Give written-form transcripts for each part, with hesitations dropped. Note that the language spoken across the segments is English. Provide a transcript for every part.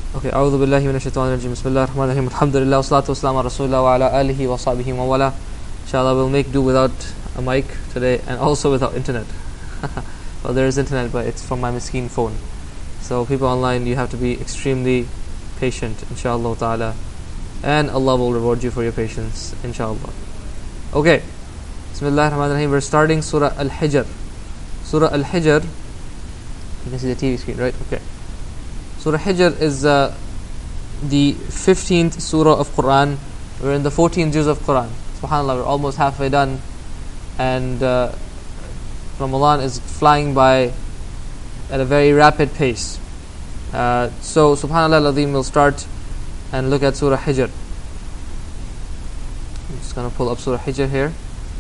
Okay, أعوذ بالله من الشيطان الرجيم. بسم الله الرحمن الرحيم. الحمد لله والصلاة والسلام على رسول الله وعلى آله وصحبه ومن والاه. Inshallah, we'll make do without a mic today and also without internet. Well, there is internet, but it's from my miskeen phone. So people online, you have to be extremely patient, inshallah ta'ala. And Allah will reward you for your patience, inshallah. Okay, Bismillah ar-Rahman ar-Rahim. We're starting Surah Al-Hijr. Surah Al-Hijr, you can see the TV screen, right? Okay. Surah Hijr is the 15th surah of Quran. We're in the 14th juz of Quran. SubhanAllah, we're almost halfway done. And Ramadan is flying by at a very rapid pace. So SubhanAllah al-Azim, will start and look at Surah Hijr. I'm just going to pull up Surah Hijr here.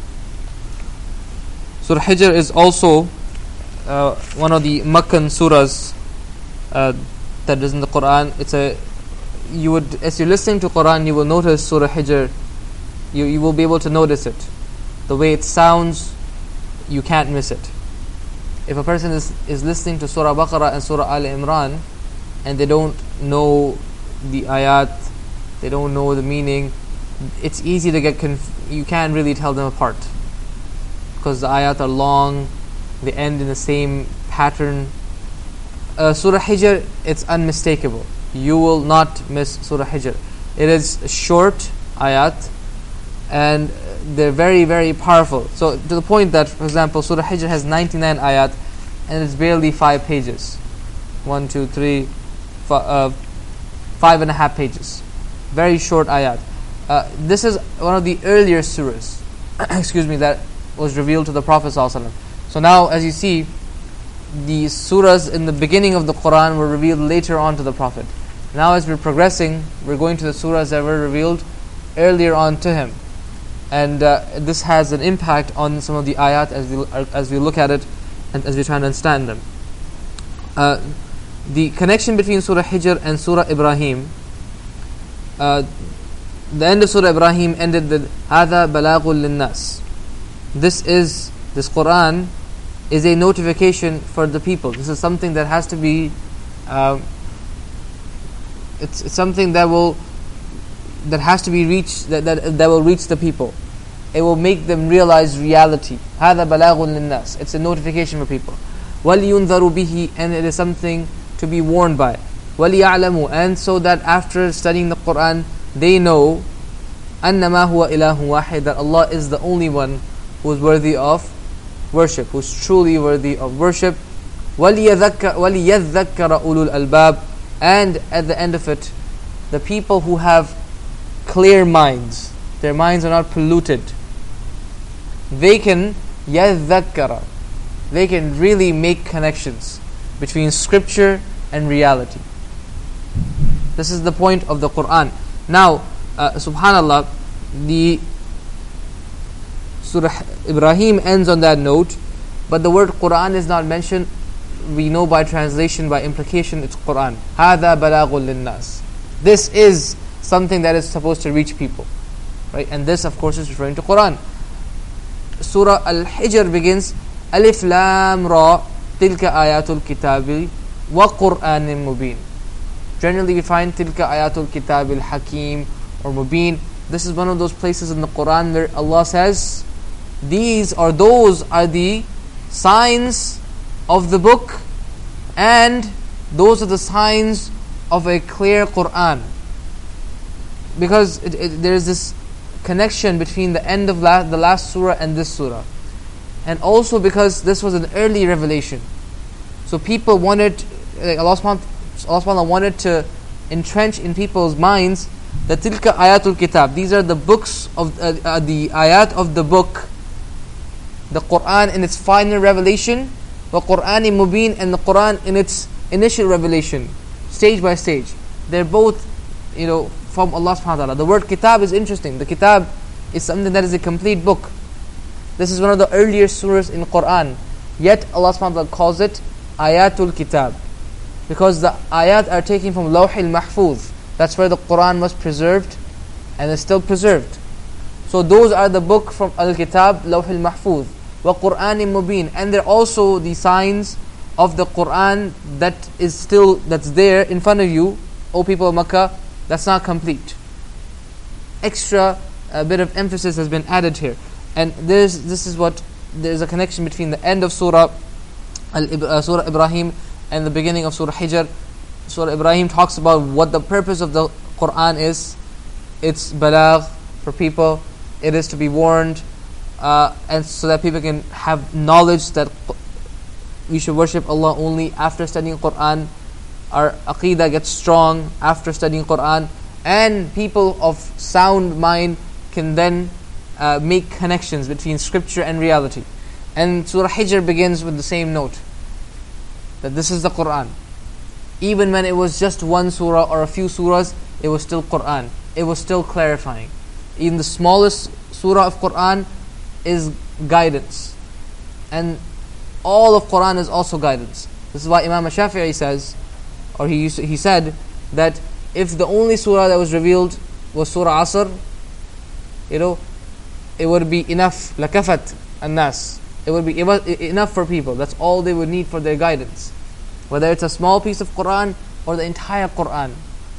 Surah Hijr is also one of the Makkan surahs that is in the Quran. As you're listening to Quran, you will notice Surah Hijr. You will be able to notice it. The way it sounds, you can't miss it. If a person is listening to Surah Baqarah and Surah Al Imran and they don't know the ayat, they don't know the meaning, it's easy to get you can't really tell them apart, because the ayat are long, they end in the same pattern. Surah Hijr, it's unmistakable. You will not miss Surah Hijr. It is short ayat and they're very, very powerful. So to the point that, for example, Surah Hijr has 99 ayat and it's barely 5 pages. 1, 2, 3, 5.5 pages. Very short ayat. This is one of the earlier surahs excuse me, that was revealed to the Prophet ﷺ. So now, as you see, the surahs in the beginning of the Quran were revealed later on to the Prophet. Now as we're progressing, we're going to the surahs that were revealed earlier on to him. And this has an impact on some of the ayat as we look at it and as we try to understand them. The connection between Surah Hijr and Surah Ibrahim, the end of Surah Ibrahim ended with هَذَا بَلَاغٌ لِلنَّاسِ. This Quran is a notification for the people. This is something that has to be it's something that has to be reached, that will reach the people. It will make them realize reality. هذا بلاغ للناس. It's a notification for people. وَلِيُنذَرُوا بِهِ, and it is something to be warned by. وَلِيَعْلَمُوا, and so that after studying the Quran they know أَنَّمَا هُوَ إِلَهٌ وَاحِدٌ, that Allah is the only one who is worthy of worship, who's truly worthy of worship. وَلِيَذَّكَّرَ أُولُو الْأَلْبَابِ, and at the end of it, the people who have clear minds, their minds are not polluted, they can يَذَّكَّرَ, they can really make connections between scripture and reality. This is the point of the Quran. Now, subhanallah, the Surah Ibrahim ends on that note, but the word Quran is not mentioned. We know by translation, by implication, it's Quran. هَذَا بَلَاغٌ لِلنَّاسِ. This is something that is supposed to reach people, right? And this, of course, is referring to Quran. Surah Al-Hijr begins Alif Lam Ra Tilka Ayatul Kitabi Wa Qur'anin Mubin. Generally, we find Tilka Ayatul Kitabil Hakim or Mubin. This is one of those places in the Quran where Allah says, those are the signs of the book, and those are the signs of a clear Quran. Because there is this connection between the end of the last surah and this surah, and also because this was an early revelation. So people wanted, Allah subhanahu wanted to entrench in people's minds that tilka ayatul kitab, these are the books of the ayat of the book, the Quran in its final revelation, wa Qur'ani Mubin, and the Quran in its initial revelation, stage by stage. They're both, from Allah subhanahu wa ta'ala. The word kitab is interesting. The kitab is something that is a complete book. This is one of the earlier surahs in Quran. Yet Allah subhanahu wa ta'ala calls it ayatul kitab, because the ayat are taken from Lawhil Mahfuz. That's where the Quran was preserved and is still preserved. So those are the book from Al-Kitab, Lawhil Mahfuz. Wa Qur'anin Mubin, and they're also the signs of the Quran that's there in front of you, O people of Makkah, that's not complete. Extra bit of emphasis has been added here. And there's a connection between the end of Surah Ibrahim and the beginning of Surah Hijr. Surah Ibrahim talks about what the purpose of the Quran is. It's balagh for people. It is to be warned, and so that people can have knowledge that we should worship Allah only after studying Quran. Our aqidah gets strong after studying Quran, and people of sound mind can then make connections between scripture and reality. And Surah Hijr begins with the same note, that this is the Quran. Even when it was just one surah or a few surahs, it was still Quran. It was still clarifying. Even the smallest surah of Quran is guidance, and all of Quran is also guidance. This is why Imam Shafi'i says, or he said, that if the only surah that was revealed was Surah Asr, it would be enough. Lakafat an-nas. It would be enough for people. That's all they would need for their guidance. Whether it's a small piece of Quran or the entire Quran,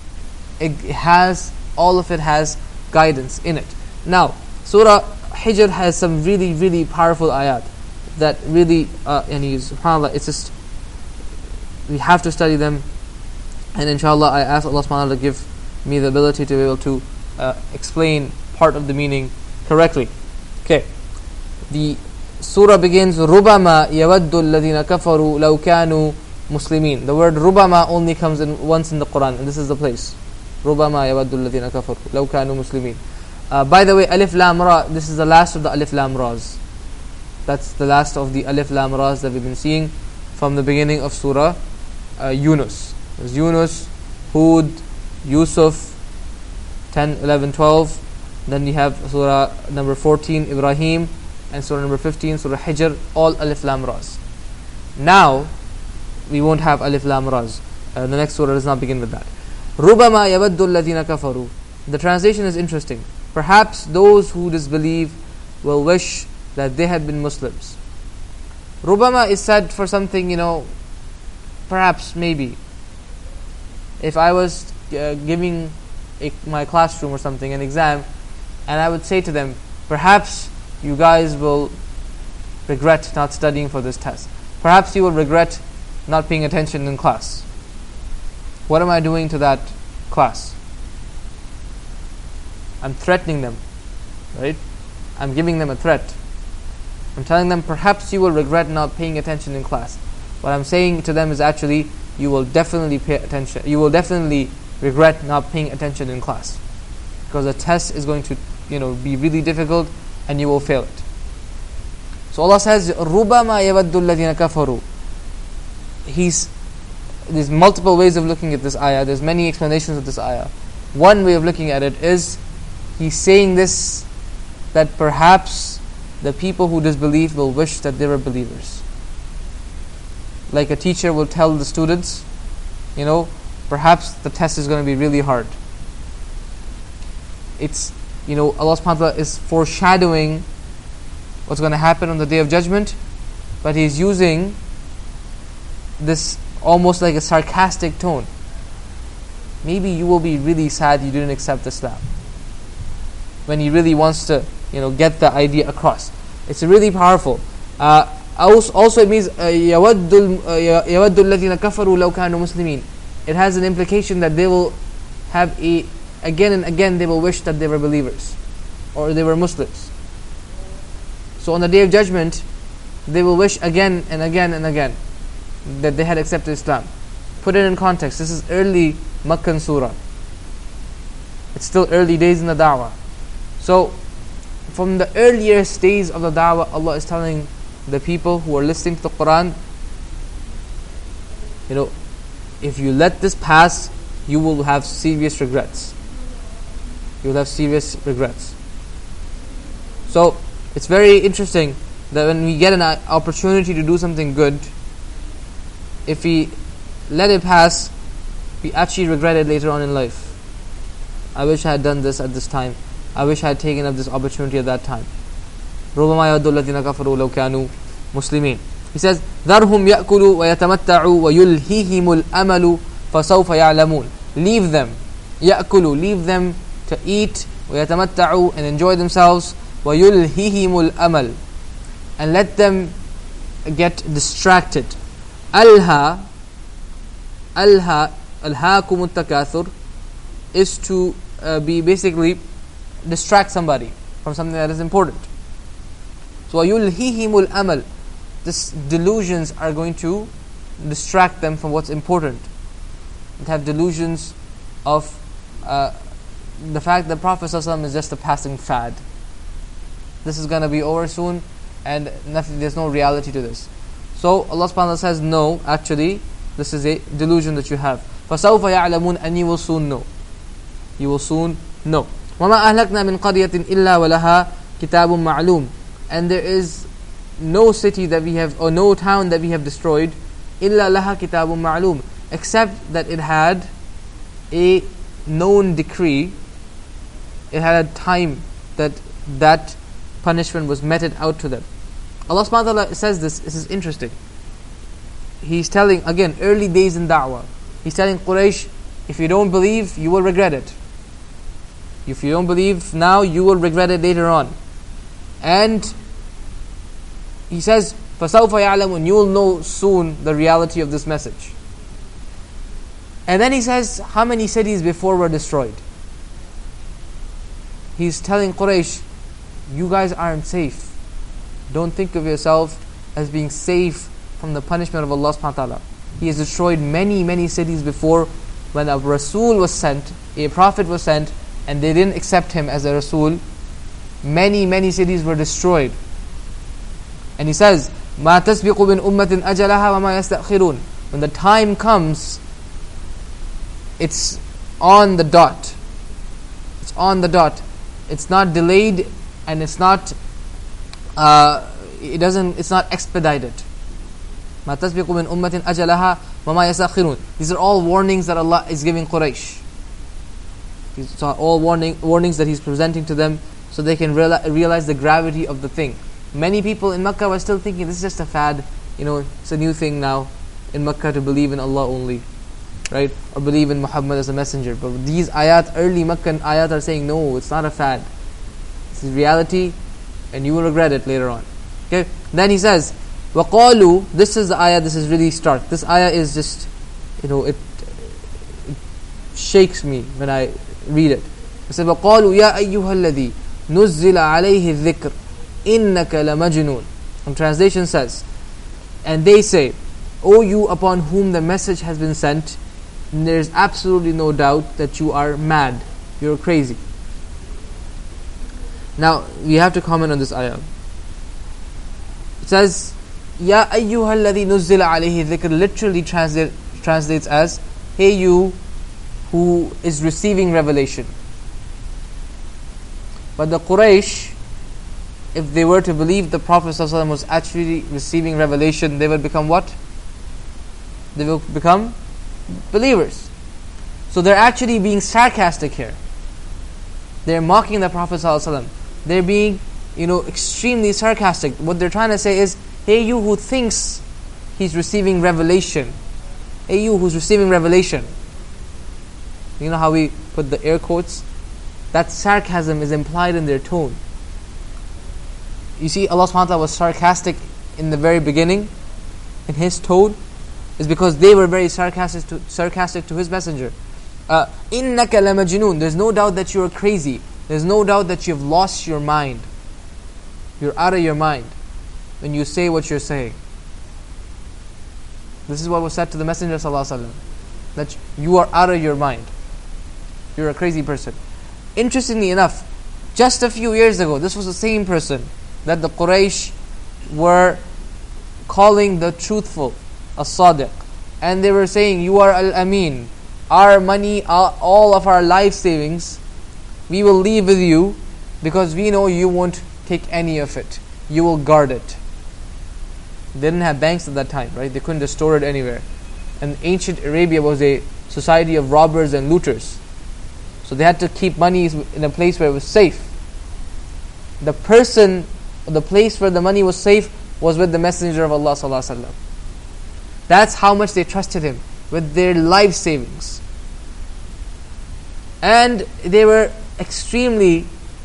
all of it has guidance in it. Now, Surah Hijr has some really, really powerful ayat that really, subhanAllah, it's just, we have to study them. And inshallah, I ask Allah subhanahu wa ta'ala to give me the ability to be able to explain part of the meaning correctly. Okay. The surah begins, رُبَمَا يَوَدُّ الَّذِينَ كَفَرُوا لَوْ كَانُوا مُسْلِمِينَ. The word رُبَمَا only comes in once in the Quran, and this is the place. رُبَمَا يَوَدُّ الَّذِينَ كَفَرُوا لَوْ كَانُوا مُسْلِمِينَ. By the way, Alif Lam Ra, this is the last of the Alif Lam Ra's. That's the last of the Alif Lam Ra's that we've been seeing from the beginning of Surah Yunus. There's Yunus, Hud, Yusuf, 10, 11, 12. Then we have Surah number 14, Ibrahim, and Surah number 15, Surah Hijr, all Alif Lam Ra's. Now, we won't have Alif Lam Ra's. The next surah does not begin with that. رُبَمَا يَوَدُّ الَّذِينَ كَفَرُوا. The translation is interesting. Perhaps those who disbelieve will wish that they had been Muslims. Rubama is said for something, perhaps, maybe. If I was giving my classroom or something an exam, and I would say to them, perhaps you guys will regret not studying for this test. Perhaps you will regret not paying attention in class. What am I doing to that class? I'm threatening them, right? I'm giving them a threat. I'm telling them, perhaps you will regret not paying attention in class. What I'm saying to them is actually, you will definitely pay attention. You will definitely regret not paying attention in class, because the test is going to, be really difficult, and you will fail it. So Allah says, "Rubama yawaddu alladhina kafaru." There's multiple ways of looking at this ayah. There's many explanations of this ayah. One way of looking at it is, he's saying this, that perhaps the people who disbelieve will wish that they were believers. Like a teacher will tell the students, perhaps the test is going to be really hard. It's, Allah subhanahu wa ta'ala is foreshadowing what's going to happen on the Day of Judgment, but He's using this almost like a sarcastic tone. Maybe you will be really sad you didn't accept Islam. When He really wants to, get the idea across. It's really powerful. Also it means يَوَدُّ الَّذِينَ كَفَرُوا لَوْ كَانُوا مُسْلِمِينَ. It has an implication that they will have again and again they will wish that they were believers, or they were Muslims. So on the Day of Judgment, they will wish again and again and again that they had accepted Islam. Put it in context. This is early Makkan surah. It's still early days in the da'wah. So from the earliest days of the da'wah, Allah is telling the people who are listening to the Quran, if you let this pass, you will have serious regrets. You will have serious regrets. So it's very interesting that when we get an opportunity to do something good, if we let it pass, we actually regret it later on in life. I wish I had done this at this time. I wish I had taken up this opportunity at that time. رُبَمَا يَوَدُّ الَّذِينَ كَفَرُوا لَوْ كَانُوا مُسْلِمِينَ. He says, ذَرْهُمْ يَأْكُلُوا وَيَتَمَتَّعُوا وَيُلْهِهِمُ الْأَمَلُ فَسَوْفَ يَعْلَمُونَ. leave them. يأكلوا, leave them to eat. ويتمتعوا, and enjoy themselves. ويلههم الأمل, and let them get distracted. ألهى ألهاكم التكاثر is to be basically distract somebody from something that is important. So ويلههم الأمل, these delusions are going to distract them from what's important. And have delusions of the fact that Prophet ﷺ is just a passing fad. This is going to be over soon, and there's no reality to this. So Allah subhanahu wa ta'ala says, no, actually, this is a delusion that you have. فَسَوْفَ يَعْلَمُونَ, and you will soon know. You will soon know. وَمَا أَهْلَكْنَا مِنْ قَرْيَةٍ إِلَّا وَلَهَا كِتَابٌ مَعْلُومٌ, and there is no city that we have, or no town that we have destroyed, إِلَّا لَهَا كِتَابٌ مَعْلُومٌ, except that it had a known decree. It had a time that punishment was meted out to them. Allah subhanahu wa ta'ala says this is interesting. He's telling, again, early days in da'wah, He's telling Quraysh, if you don't believe, you will regret it. If you don't believe now, you will regret it later on. And He says, فَسَوْفَ يَعْلَمُونَ, you will know soon the reality of this message. And then He says, how many cities before were destroyed? He's telling Quraysh, you guys aren't safe. Don't think of yourself as being safe from the punishment of Allah subhanahu wa ta'ala. He has destroyed many cities before. When a Rasul was sent, a Prophet was sent, and they didn't accept him as a Rasul, many cities were destroyed. And He says, مَا تَسْبِقُ مِنْ أُمَّةٍ أَجَلَهَا وَمَا يَسْتَأْخِرُونَ, when the time comes, it's on the dot. It's on the dot. It's not delayed, and it's not it's not expedited. مَا تَسْبِقُ مِنْ أُمَّةٍ أَجَلَهَا وَمَا يَسْتَأْخِرُونَ. These are all warnings that Allah is giving Quraysh. These are all warnings that He's presenting to them, so they can realize the gravity of the thing. Many people in Makkah were still thinking, this is just a fad, it's a new thing now in Makkah to believe in Allah only, right? Or believe in Muhammad as a messenger. But these ayat, early Makkah ayat, are saying, no, it's not a fad. This is reality, and you will regret it later on. Okay? Then He says, وَقَالُوا, this is the ayah, this is really stark. This ayah is just, it shakes me when I read it. It says, وَقَالُوا يَا أَيُّهَا الَّذِي نُزِّلَ عَلَيْهِ الذِّكْرِ إِنَّكَ لَمَجْنُونَ. And translation says, and they say, O you upon whom the message has been sent, there is absolutely no doubt that you are mad, you're crazy. Now, we have to comment on this ayah. It says, Ya ayyuha alladhi nuzzila alayhi dhikr, literally translates as, hey you who is receiving revelation. But the Quraysh, if they were to believe the Prophet ﷺ was actually receiving revelation, they would become what? They will become believers. So they're actually being sarcastic here. They're mocking the Prophet ﷺ. They're being, extremely sarcastic. What they're trying to say is, hey you who thinks he's receiving revelation. Hey you who's receiving revelation. You know how we put the air quotes? That sarcasm is implied in their tone. You see, Allah subhanahu wa ta'ala was sarcastic in the very beginning, in His tone, is because they were very sarcastic to His messenger. إِنَّكَ لَمَجْنُونَ, there's no doubt that you are crazy. There's no doubt that you've lost your mind. You're out of your mind when you say what you're saying. This is what was said to the Messenger ﷺ, that you are out of your mind. You're a crazy person. Interestingly enough, just a few years ago, this was the same person that the Quraysh were calling the truthful, as-sadiq, and they were saying, you are al-amin, our money, all of our life savings, we will leave with you because we know you won't take any of it. You will guard it. They didn't have banks at that time, right? They couldn't just store it anywhere. And ancient Arabia was a society of robbers and looters. So they had to keep money in a place where it was safe. The place where the money was safe was with the Messenger of Allah sallallahu alaihi wasallam. That's how much they trusted him with their life savings. And they were extremely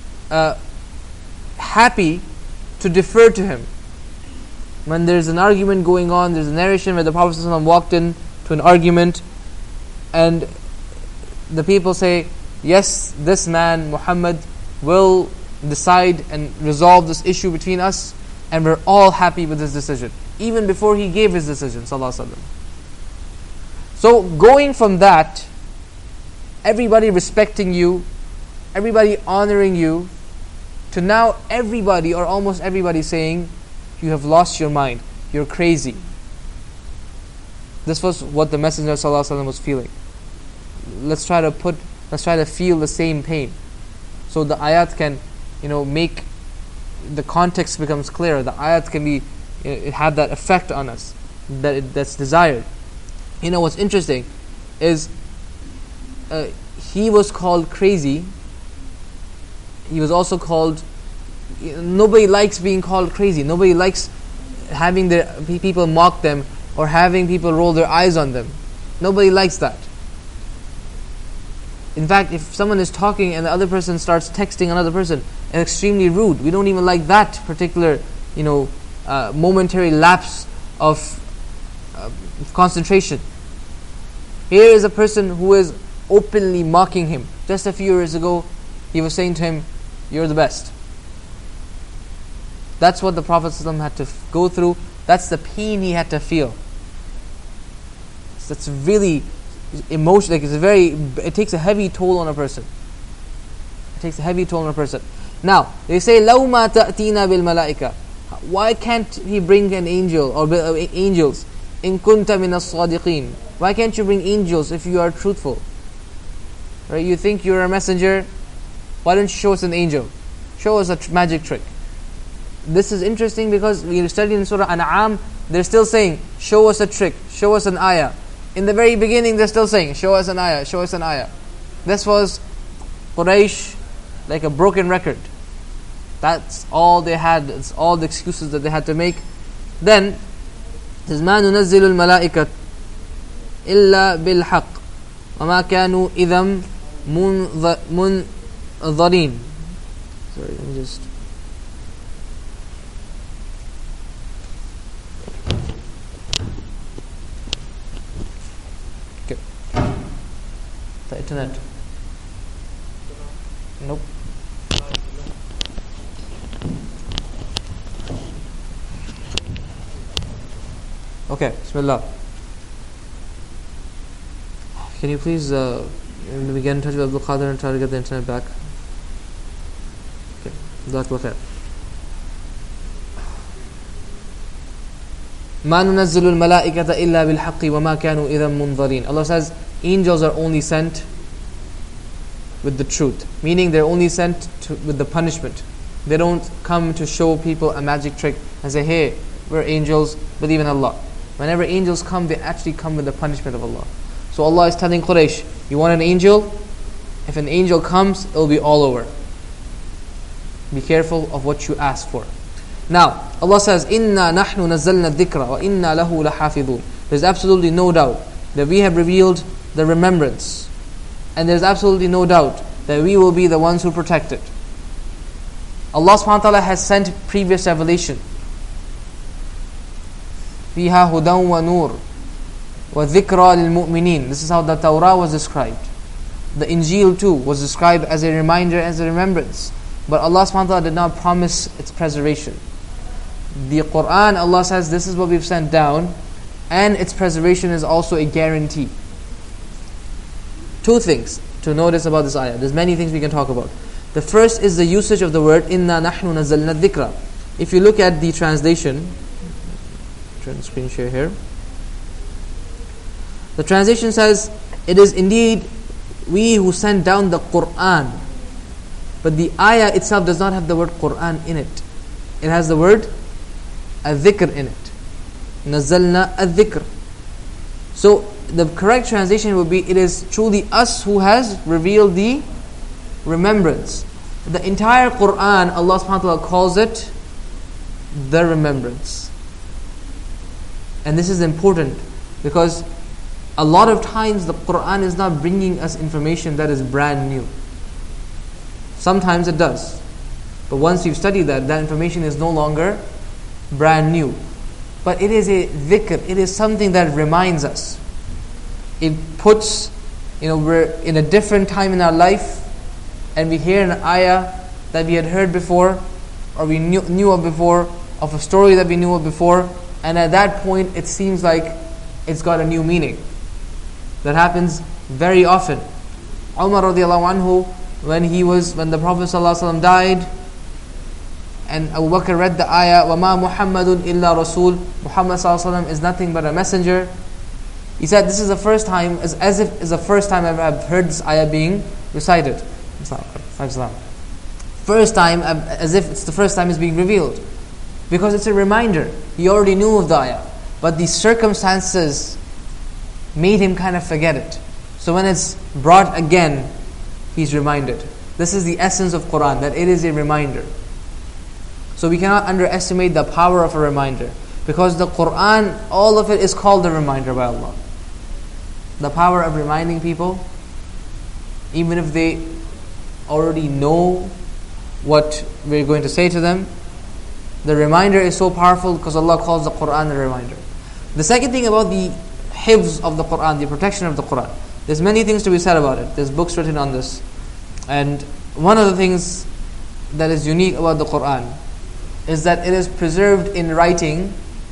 happy to defer to him. When there's an argument going on, there's a narration where the Prophet ﷺ walked in to an argument, and the people say, yes, this man, Muhammad, will decide and resolve this issue between us, and we're all happy with his decision, even before he gave his decision, sallallahu alaihi wasallam. So going from that, everybody respecting you, everybody honoring you, to now everybody or almost everybody saying, you have lost your mind, you're crazy. This was what the Messenger ﷺ was feeling. Let's try to feel the same pain, so the ayat can, make the context becomes clearer. The ayat can be, it had that effect on us that's desired. What's interesting is he was called crazy. He was also called. Nobody likes being called crazy. Nobody likes having their people mock them or having people roll their eyes on them. Nobody likes that. In fact, if someone is talking and the other person starts texting another person, and extremely rude, we don't even like that particular, momentary lapse of concentration. Here is a person who is openly mocking him. Just a few years ago, he was saying to him, "You're the best." That's what the Prophet ﷺ had to go through. That's the pain he had to feel. That's really emotional. It takes a heavy toll on a person. It takes a heavy toll on a person. Now, they say, لَوْ مَا تَأْتِينَا بِالْمَلَائِكَةِ. Why can't he bring an angel or angels? إِن كُنْتَ مِنَ الصَّادِقِينَ. Why can't you bring angels if you are truthful? Right? You think you're a messenger? Why don't you show us an angel? Show us a magic trick. This is interesting because we studied in Surah An'am, they're still saying, show us a trick, show us an ayah. In the very beginning, they're still saying, show us an ayah, show us an ayah. This was Quraysh like a broken record. That's all they had. It's all the excuses that they had to make. Then, it says, مَا نُنَزِّلُ الْمَلَائِكَةِ إِلَّا بِالْحَقِّ وَمَا كَانُوا إِذًا مُنْظَرِينَ. Sorry, let me just... Okay. The internet. Nope. Okay, Bismillah. Can you please we get in touch with Abdul Qadir and try to get the internet back? Okay, Jazakallah khair. مَا نُنَزِّلُ الْمَلَائِكَةَ إِلَّا بِالْحَقِّ وَمَا كَانُوا إِذًا مُنْظَرِينَ. Allah says, angels are only sent with the truth. Meaning they're only sent with the punishment. They don't come to show people a magic trick and say, hey, we're angels, believe in Allah. Whenever angels come, they actually come with the punishment of Allah. So Allah is telling Quraysh, you want an angel? If an angel comes, it will be all over. Be careful of what you ask for. Now, Allah says, إِنَّا نَحْنُ نَزَّلْنَا الذِّكْرَ وَإِنَّا لَهُ لَحَافِظُونَ. There's absolutely no doubt that we have revealed the remembrance. And there's absolutely no doubt that we will be the ones who protect it. Allah subhanahu wa ta'ala has sent previous revelation. فِيهَا هُدًى وَنُورٌ وَذِكْرَى لِلْمُؤْمِنِينَ. This is how the Torah was described. The Injil too was described as a reminder, as a remembrance. But Allah subhanahu wa ta'ala did not promise its preservation. The Quran, Allah says, this is what we've sent down, and its preservation is also a guarantee. Two things to notice about this ayah. There's many things we can talk about. The first is the usage of the word إِنَّا نَحْنُ نَزَّلْنَا الذِّكْرَ. If you look at the translation, turn the screen share here. The translation says, it is indeed we who sent down the Quran. But the ayah itself does not have the word Quran in it. It has the word al-dhikr in it. Nazzalna al-dhikr. So the correct translation would be, it is truly us who has revealed the remembrance. The entire Quran, Allah subhanahu wa ta'ala calls it the remembrance. And this is important because a lot of times the Quran is not bringing us information that is brand new. Sometimes it does. But once you've studied that information is no longer brand new. But it is a dhikr, it is something that reminds us. It puts, we're in a different time in our life, and we hear an ayah that we had heard before, or we knew of before, of a story that we knew of before, and at that point it seems like it's got a new meaning. That happens very often. Umar radiallahu anhu, when the Prophet ﷺ died, and Abu Bakr read the ayah, وَمَا مُحَمَّدٌ إِلَّا رَسُولٌ, Muhammad ﷺ is nothing but a messenger. He said, this is the first time, as if it's the first time I've heard this ayah being recited. First time, as if it's the first time it's being revealed. Because it's a reminder. He already knew of the ayah. But the circumstances made him kind of forget it. So when it's brought again, he's reminded. This is the essence of Quran, that it is a reminder. So we cannot underestimate the power of a reminder. Because the Quran, all of it is called a reminder by Allah. The power of reminding people, even if they already know what we're going to say to them, the reminder is so powerful because Allah calls the Quran a reminder. The second thing about the hifz of the Quran, the protection of the Quran, there's many things to be said about it. There's books written on this. And one of the things that is unique about the Quran is that it is preserved in writing.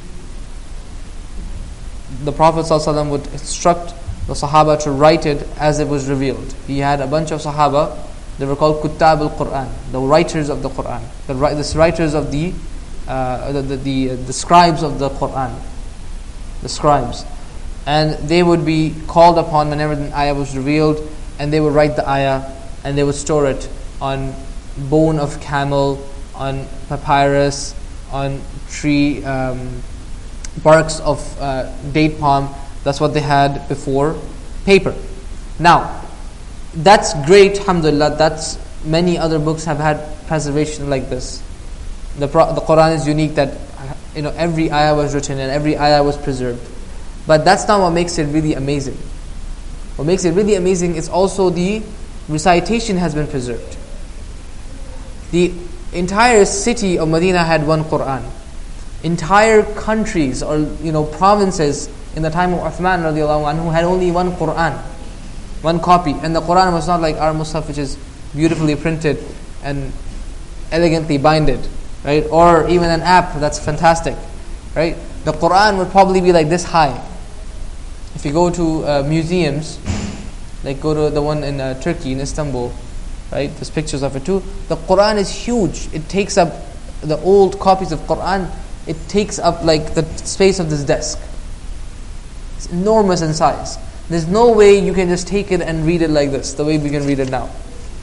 The Prophet ﷺ would instruct the Sahaba to write it as it was revealed. He had a bunch of Sahaba, they were called Kuttab al-Quran, the writers of the Quran, the writers of the scribes of the Quran, the scribes. And they would be called upon whenever the ayah was revealed, and they would write the ayah, and they would store it on bone of camel, on papyrus, on tree, barks of date palm. That's what they had before paper. Now, that's great, alhamdulillah. That's many other books have had preservation like this. The Quran is unique that every ayah was written and every ayah was preserved. But that's not what makes it really amazing. What makes it really amazing is also the recitation has been preserved. The entire city of Medina had one Quran. Entire countries or provinces in the time of Uthman radiallahu anhu had only one Quran, one copy. And the Quran was not like our Mus'haf, which is beautifully printed and elegantly binded, right? Or even an app that's fantastic, right? The Quran would probably be like this high. If you go to museums, like go to the one in Turkey, in Istanbul, right? There's pictures of it too. The Quran is huge. It takes up, the old copies of Quran, it takes up like the space of this desk. It's enormous in size. There's no way you can just take it and read it like this, the way we can read it now.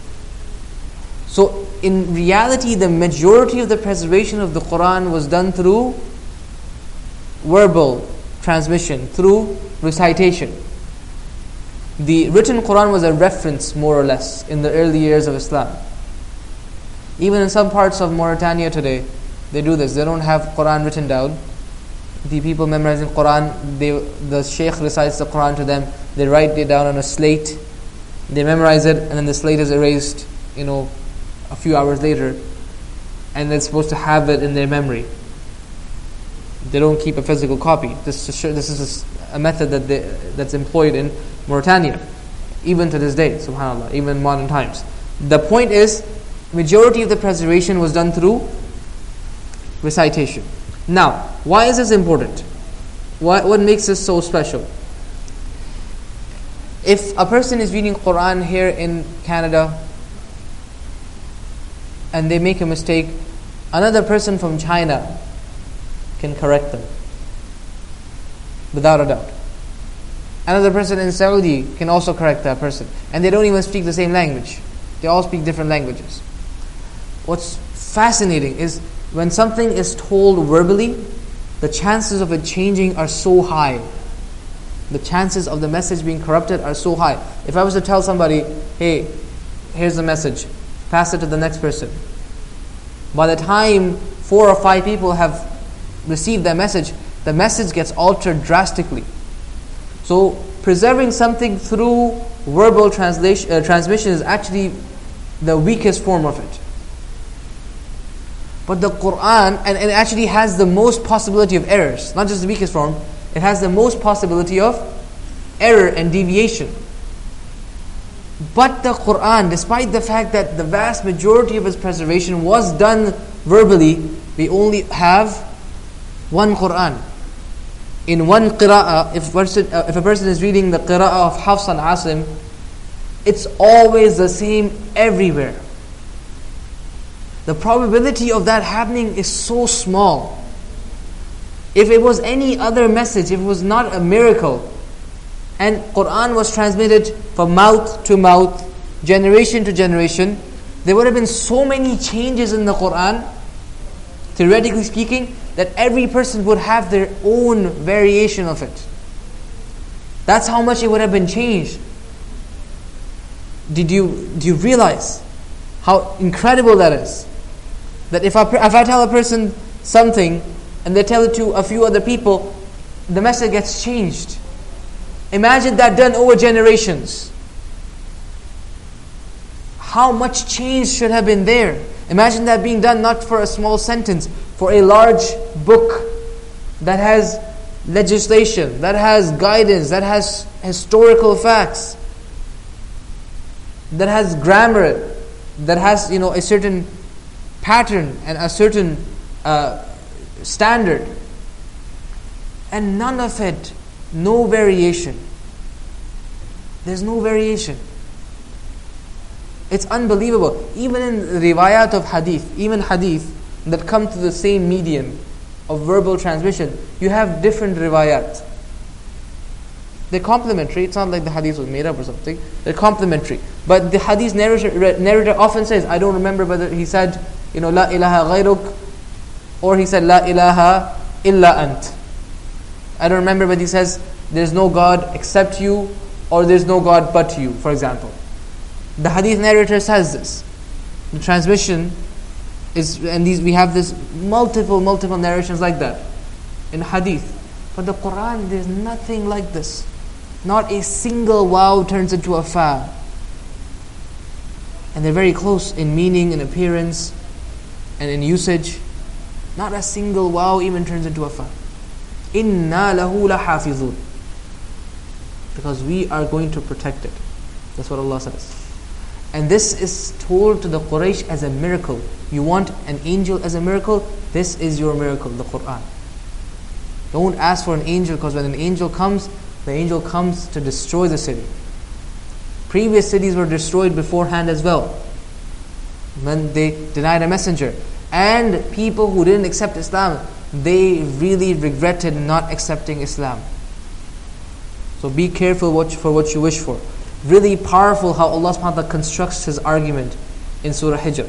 So in reality, the majority of the preservation of the Quran was done through verbal transmission, through recitation. The written Quran was a reference, more or less, in the early years of Islam. Even in some parts of Mauritania today, they do this. They don't have Quran written down. The people memorizing Quran, the Shaykh recites the Quran to them. They write it down on a slate. They memorize it, and then the slate is erased, a few hours later, and they're supposed to have it in their memory. They don't keep a physical copy. This is a method that's employed in Mauritania, even to this day, subhanAllah, even in modern times. The point is, majority of the preservation was done through recitation. Now, why is this important? What makes this so special? If a person is reading Quran here in Canada and they make a mistake, another person from China can correct them, without a doubt. Another person in Saudi can also correct that person. And they don't even speak the same language. They all speak different languages. What's fascinating is when something is told verbally, the chances of it changing are so high. The chances of the message being corrupted are so high. If I was to tell somebody, hey, here's the message, pass it to the next person. By the time 4 or 5 people have received that message, the message gets altered drastically. So preserving something through verbal transmission is actually the weakest form of it. But the Quran, and it actually has the most possibility of errors, not just the weakest form, it has the most possibility of error and deviation. But the Quran, despite the fact that the vast majority of its preservation was done verbally, we only have one Quran. In one qira'ah, if a person is reading the qira'ah of Hafs and Asim, it's always the same everywhere. The probability of that happening is so small. If it was any other message, if it was not a miracle, and Quran was transmitted from mouth to mouth, generation to generation, there would have been so many changes in the Quran, theoretically speaking, that every person would have their own variation of it. That's how much it would have been changed. Do you realize how incredible that is? That if I tell a person something and they tell it to a few other people, the message gets changed. Imagine that done over generations. How much change should have been there? Imagine that being done not for a small sentence, for a large book that has legislation, that has guidance, that has historical facts, that has grammar, that has a certain pattern and a certain standard, and none of it, no variation. There's no variation. It's unbelievable. Even in riwayat of hadith, even hadith that come to the same medium of verbal transmission, you have different riwayat. They're complementary. It's not like the hadith was made up or something. They're complementary. But the hadith narrator often says, I don't remember whether he said, La ilaha ghayruk, or he said, La ilaha illa ant. I don't remember whether he says, there's no God except you, or there's no God but you, for example. The hadith narrator says this. The transmission is, and we have this multiple narrations like that in hadith. But the Quran, there's nothing like this. Not a single waw turns into a fa. And they're very close in meaning, in appearance, and in usage. Not a single waw even turns into a fa. Inna lahu lahafizun. Because we are going to protect it. That's what Allah says. And this is told to the Quraysh as a miracle. You want an angel as a miracle? This is your miracle, the Quran. Don't ask for an angel, because when an angel comes, the angel comes to destroy the city. Previous cities were destroyed beforehand as well, when they denied a messenger. And people who didn't accept Islam, they really regretted not accepting Islam. So be careful for what you wish for. Really powerful how Allah subhanahu wa ta'ala constructs His argument in Surah Hijr.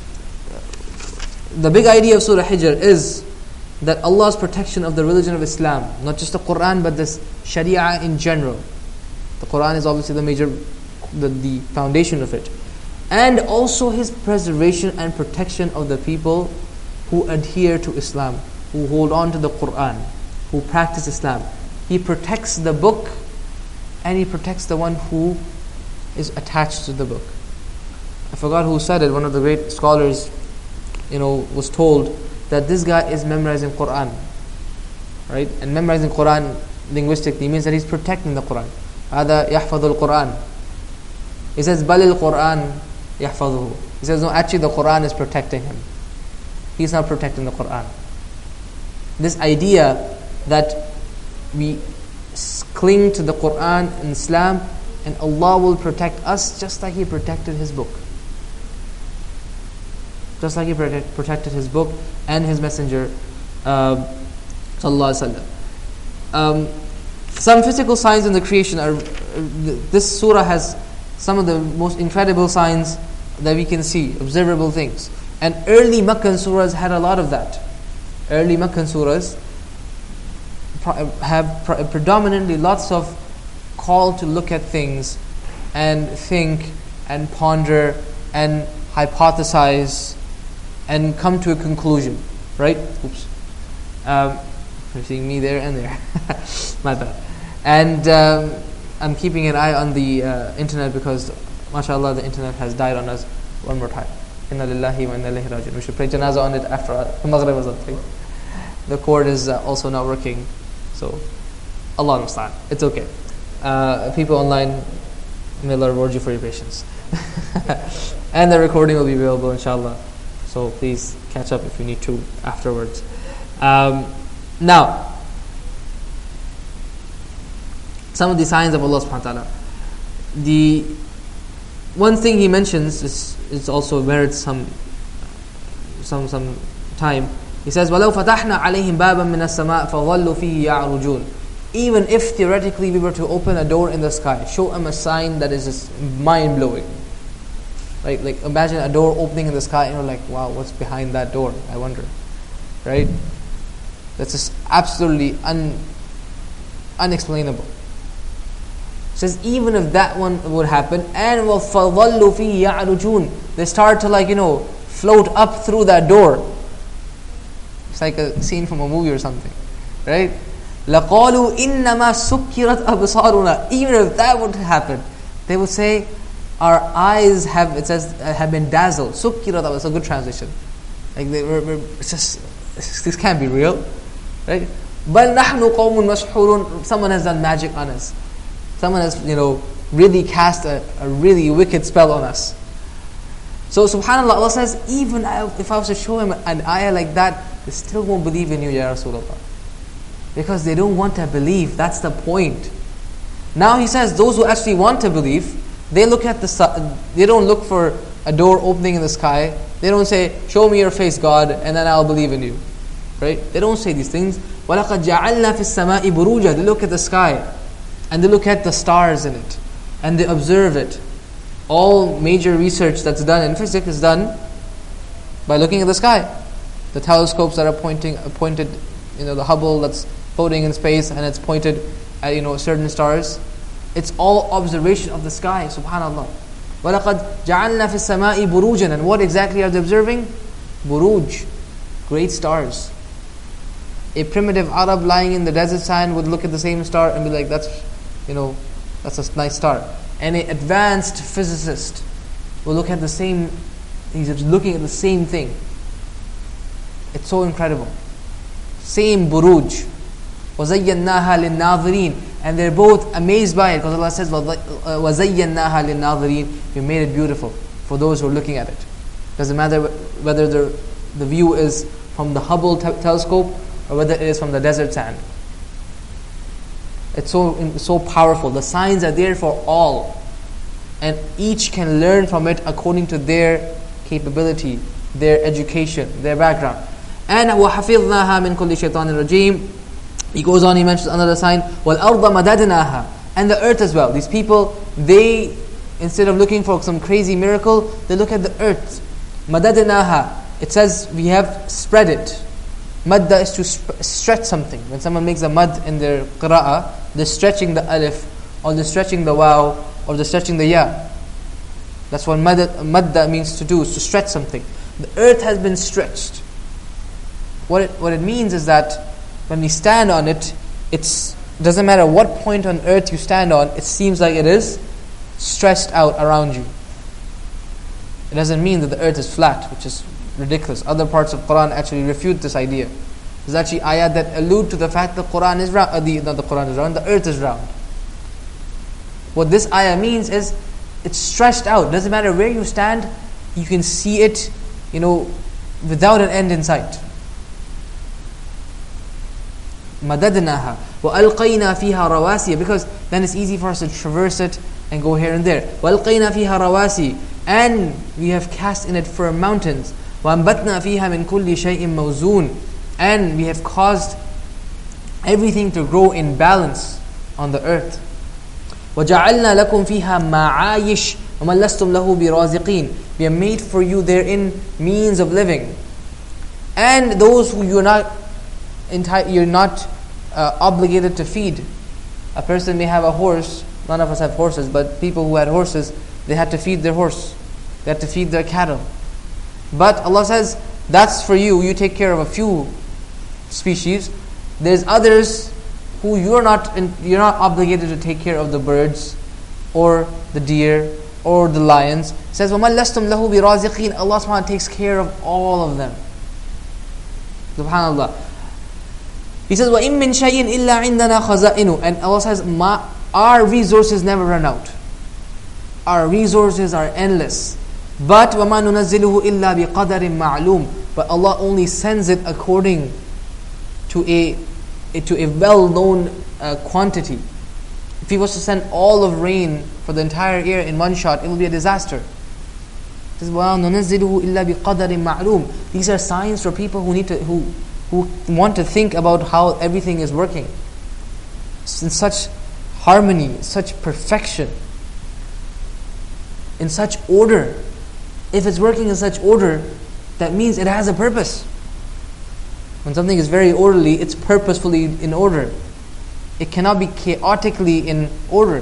The big idea of Surah Hijr is that Allah's protection of the religion of Islam, not just the Quran but this Sharia in general. The Quran is obviously the foundation of it. And also His preservation and protection of the people who adhere to Islam, who hold on to the Quran, who practice Islam. He protects the book, and He protects the one who is attached to the book. I forgot who said it. One of the great scholars, was told that this guy is memorizing Quran, right? And memorizing Quran linguistically means that he's protecting the Quran. هذا يحفظ القرآن. He says بل القرآن يحفظه. He says no, actually the Quran is protecting him. He's not protecting the Quran. This idea that we cling to the Quran and Islam, and Allah will protect us just like He protected His book. Just like He protected His book and His Messenger, Sallallahu Alaihi Wasallam. Some physical signs in the creation are. This surah has some of the most incredible signs that we can see, observable things. And early Meccan surahs had a lot of that. Early Meccan surahs have predominantly lots of call to look at things and think and ponder and hypothesize and come to a conclusion, right? Oops. You're seeing me there and there. My bad. And I'm keeping an eye on the internet because, mashallah, the internet has died on us one more time. Inna lillahi wa inna ilayhi raji'un. We should pray janazah on it after Maghrib or something. The cord is also not working. So, Allah musta'an. It's okay. People online, may Allah reward you for your patience. And the recording will be available, inshallah. So please catch up if you need to afterwards. Now, some of the signs of Allah subhanahu wa ta'ala. The one thing he mentions is also merits some time. He says, وَلَوْ فَتَحْنَا عَلَيْهِمْ بَابًا مِنَ السَّمَاءِ فَظَلُّوا فِيهِ يَعْرُجُونَ. Even if theoretically we were to open a door in the sky, show them a sign that is just mind-blowing. Right? Like imagine a door opening in the sky and you're like, wow, what's behind that door? I wonder. Right? That's just absolutely unexplainable. It says even if that one would happen, and فَظَلُّوا فِيهِ يَعْرُجُونَ, they start to float up through that door. It's like a scene from a movie or something. Right? لَقَالُوا إِنَّمَا سُكِّرَتْ أَبْصَارُنَا. Even if that would happen, they would say, our eyes have been dazzled. Sukkirat, that's a good translation. Like it's just, this can't be real, right? بَلْ نَحْنُ قَوْمٌ مَسْحُورٌ. Someone has done magic on us. Someone has, really cast a really wicked spell on us. So subhanAllah, Allah says, even if I was to show him an ayah like that, they still won't believe in you, Ya Rasulullah. Because they don't want to believe. That's the point. Now he says, those who actually want to believe, they look at they don't look for a door opening in the sky. They don't say, show me your face, God, and then I'll believe in you. Right? They don't say these things. وَلَقَدْ جَعَلْنَا فِي السَّمَاءِ بُرُوجًا. They look at the sky, and they look at the stars in it, and they observe it. All major research that's done in physics is done by looking at the sky. The telescopes that are pointed, the Hubble that's floating in space, and it's pointed at certain stars. It's all observation of the sky, subhanallah. وَلَقَدْ جَعَلْنَا فِي السَّمَاءِ بُرُوجًا. And what exactly are they observing? Buruj, great stars. A primitive Arab lying in the desert sand would look at the same star and be like, that's a nice star. And an advanced physicist will look at the same, he's looking at the same thing. It's so incredible. Same buruj. وَزَيَّنَّاهَا لِلنَّاظِرِينَ. And they're both amazed by it, because Allah says, وَزَيَّنَّاهَا لِلنَّاظِرِينَ. We made it beautiful for those who are looking at it. Doesn't matter whether the view is from the Hubble telescope or whether it is from the desert sand. It's so powerful. The signs are there for all, and each can learn from it according to their capability, their education, their background. And وَحَفِظْنَاهَا مِنْ كُلِّ شَيْطَانٍ رَجِيمٍ. He goes on, he mentions another sign, وَالْأَرْضَ مَدَدْنَاهَا. And the earth as well. These people, they, instead of looking for some crazy miracle, they look at the earth. مَدَدْنَاهَا. It says we have spread it. Madda is to stretch something. When someone makes a mad in their qira'ah, they're stretching the alif, or they're stretching the waw, or they're stretching the ya. That's what madda means to do, is to stretch something. The earth has been stretched. What it means is that when we stand on it, it doesn't matter what point on earth you stand on, it seems like it is stretched out around you. It doesn't mean that the earth is flat, which is ridiculous. Other parts of Quran actually refute this idea. There's actually ayat that allude to the fact that Quran is round. Not the Quran is round, the earth is round. What this ayah means is it's stretched out. Doesn't matter where you stand, you can see it, without an end in sight. مَدَدْنَاهَا وَأَلْقَيْنَا فِيهَا رَوَاسِيَ. Because then it's easy for us to traverse it and go here and there. وَأَلْقَيْنَا فِيهَا رَوَاسِيَ. And we have cast in it firm mountains. وَأَنْبَتْنَا فِيهَا مِنْ كُلِّ شَيْءٍ مَوْزُونٍ. And we have caused everything to grow in balance on the earth. وَجَعَلْنَا لَكُمْ فِيهَا مَعَايِشْ وَمَنْ لَسْتُمْ لَهُ بِرَازِقِينَ. We have made for you therein means of living. And those who you're not obligated to feed. A person may have a horse. None of us have horses, but people who had horses, they had to feed their horse. They had to feed their cattle. But Allah says, that's for you. You take care of a few species. There's others who you're not obligated to take care of the birds or the deer or the lions. It says وَمَنْ لَسْتُمْ لَهُ بِرَازِقِينَ. Allah subhanahu wa ta'ala takes care of all of them. Subhanallah. He says وَإِن مِّن شَيْءٍ إِلَّا عِنْدَنَا خَزَائِنُ. And Allah says our resources never run out. Our resources are endless. But وَمَا نُنَزِّلُهُ إِلَّا بِقَدَرٍ مَعْلُومٍ. But Allah only sends it according to a well-known quantity. If He was to send all of rain for the entire year in one shot, it will be a disaster. It says, وَمَا نُنَزِّلُهُ إِلَّا بِقَدَرٍ مَعْلُومٍ. These are signs for people who want to think about how everything is working. It's in such harmony, such perfection, in such order. If it's working in such order, that means it has a purpose. When something is very orderly, it's purposefully in order. It cannot be chaotically in order.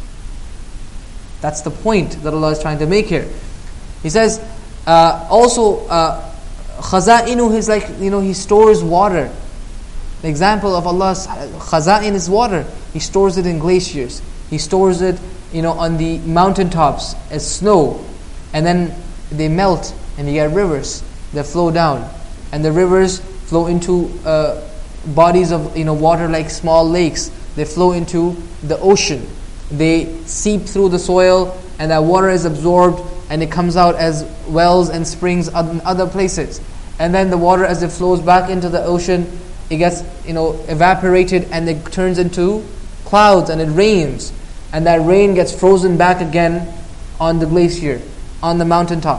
That's the point that Allah is trying to make here. He says, also, khaza'inu is like, He stores water. The example of Allah's khaza'in is water. He stores it in glaciers. He stores it, on the mountaintops as snow. And then they melt and you get rivers that flow down. And the rivers flow into bodies of water like small lakes. They flow into the ocean. They seep through the soil and that water is absorbed and it comes out as wells and springs in other places. And then the water, as it flows back into the ocean, it gets evaporated and it turns into clouds and it rains. And that rain gets frozen back again on the glacier, on the mountaintop.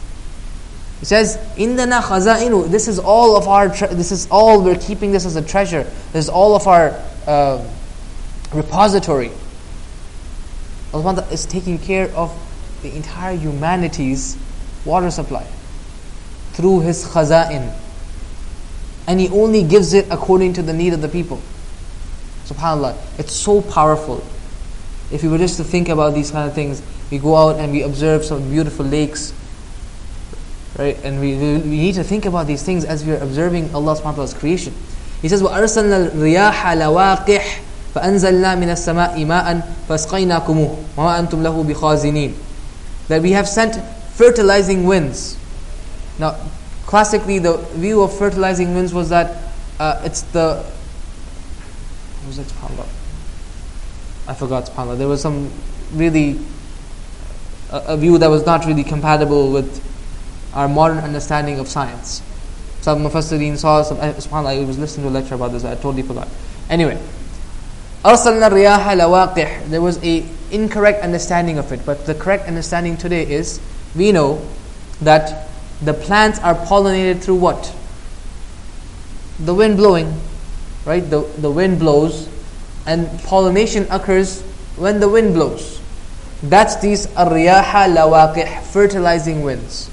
It says, "Indana khaza'inu." This is all of our. This is all we're keeping. This as a treasure. This is all of our repository. Allah is taking care of the entire humanity's water supply through His khaza'in, and He only gives it according to the need of the people. Subhanallah, it's so powerful. If we were just to think about these kind of things, we go out and we observe some beautiful lakes. Right, and we need to think about these things as we are observing Allah subhanahu wa ta'ala's creation. He says, وَأَرْسَلْنَا الرِّيَاحَ لَوَاقِحْ فَأَنزَلْنَا مِنَ السَّمَاءِ مَاءً فَاسْقَيْنَاكُمُهُ وَمَا أَنْتُمْ لَهُ بِخَازِنِينَ. That we have sent fertilizing winds. Now, classically, the view of fertilizing winds was that it's the... What was it? SubhanAllah. I forgot, SubhanAllah. There was some really... a view that was not really compatible with our modern understanding of science. Some Mufassirin saw, subhanAllah, I was listening to a lecture about this, I totally forgot. Anyway, أَرْسَلْنَا الرِّيَاحَ لَوَاقِحْ. There was a incorrect understanding of it, but the correct understanding today is, we know that the plants are pollinated through what? The wind blowing, right? The wind blows, and pollination occurs when the wind blows. That's these الرِّيَاحَ لَوَاقِحْ, fertilizing winds,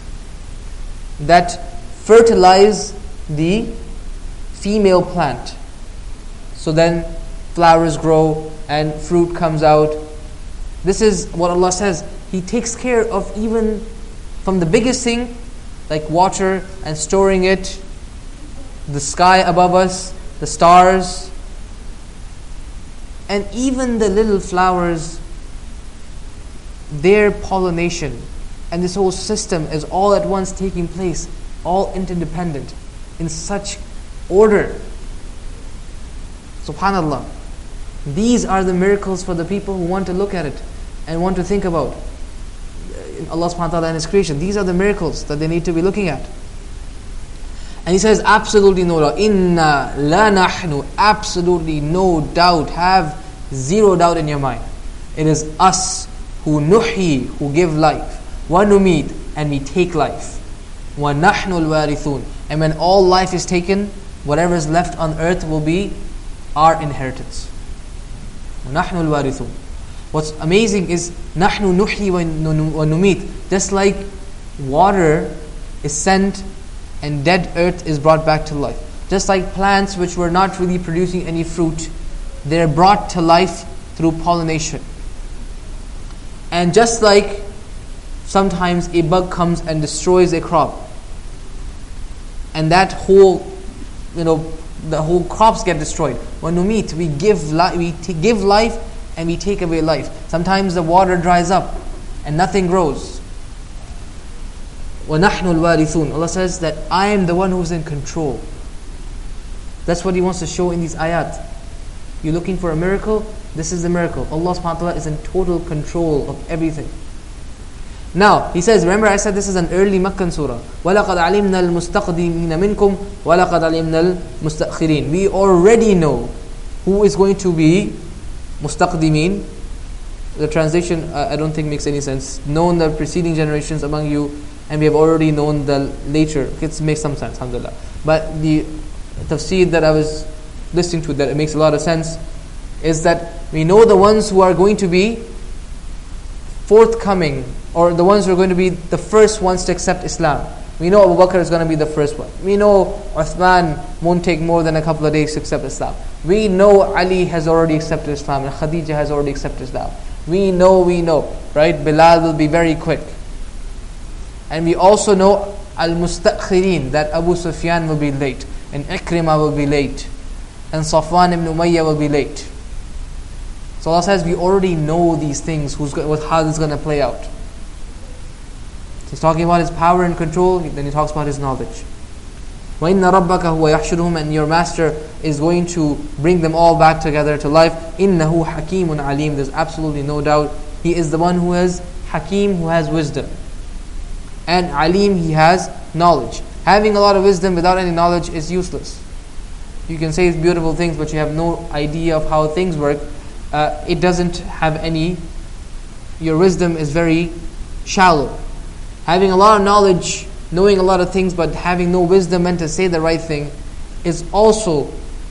that fertilize the female plant. So then flowers grow and fruit comes out. This is what Allah says. He takes care of even from the biggest thing, like water and storing it, the sky above us, the stars, and even the little flowers, their pollination. And this whole system is all at once taking place, all interdependent, in such order. Subhanallah. These are the miracles for the people who want to look at it and want to think about Allah subhanahu wa ta'ala and His creation. These are the miracles that they need to be looking at. And He says, absolutely no doubt, Inna la nahnu, absolutely no doubt, have zero doubt in your mind. It is us who nuhi, who give life. وَنُمِيتُ, and we take life. وَنَحْنُ الْوَارِثُونَ, and when all life is taken, whatever is left on earth will be our inheritance. وَنَحْنُ الْوَارِثُونَ. What's amazing is نَحْنُ نُحْيِي وَنُمِيتُ. Just like water is sent and dead earth is brought back to life. Just like plants which were not really producing any fruit, they're brought to life through pollination. And just like sometimes a bug comes and destroys a crop, and that whole the whole crops get destroyed. وَنُمِيتُ, we give life and we take away life. Sometimes the water dries up and nothing grows. وَنَحْنُ الْوَارِثُونَ, Allah says that I am the one who is in control. That's what He wants to show in these ayat. You're looking for a miracle? This is the miracle. Allah subhanahu wa ta'ala is in total control of everything. Now, He says, remember I said this is an early Meccan surah. وَلَقَدْ عَلِمْنَا الْمُسْتَقْدِمِينَ مِنْكُمْ وَلَقَدْ عَلِمْنَا الْمُسْتَأْخِرِينَ. We already know who is going to be mustaqdimin. The translation I don't think makes any sense. Known the preceding generations among you, and we have already known the later. It makes some sense, alhamdulillah. But the tafsir that I was listening to, that it makes a lot of sense, is that we know the ones who are going to be forthcoming, or the ones who are going to be the first ones to accept Islam. We know Abu Bakr is going to be the first one. We know Uthman won't take more than a couple of days to accept Islam. We know Ali has already accepted Islam, and Khadija has already accepted Islam. We know, right? Bilal will be very quick. And we also know Al-Mustakhirin, that Abu Sufyan will be late, and Ikrimah will be late, and Safwan ibn Umayyah will be late. So Allah says we already know these things, how this is going to play out. He's talking about His power and control, then He talks about His knowledge. وَإِنَّ رَبَّكَ هُوَ يَحْشُرُهُمْ, and your Master is going to bring them all back together to life. إِنَّهُ حَكِيمٌ عَلِيمٌ. There's absolutely no doubt He is the one who is Hakim, who has wisdom. And Alim, He has knowledge. Having a lot of wisdom without any knowledge is useless. You can say beautiful things, but you have no idea of how things work. It doesn't have any. Your wisdom is very shallow. Having a lot of knowledge, knowing a lot of things, but having no wisdom and to say the right thing is also,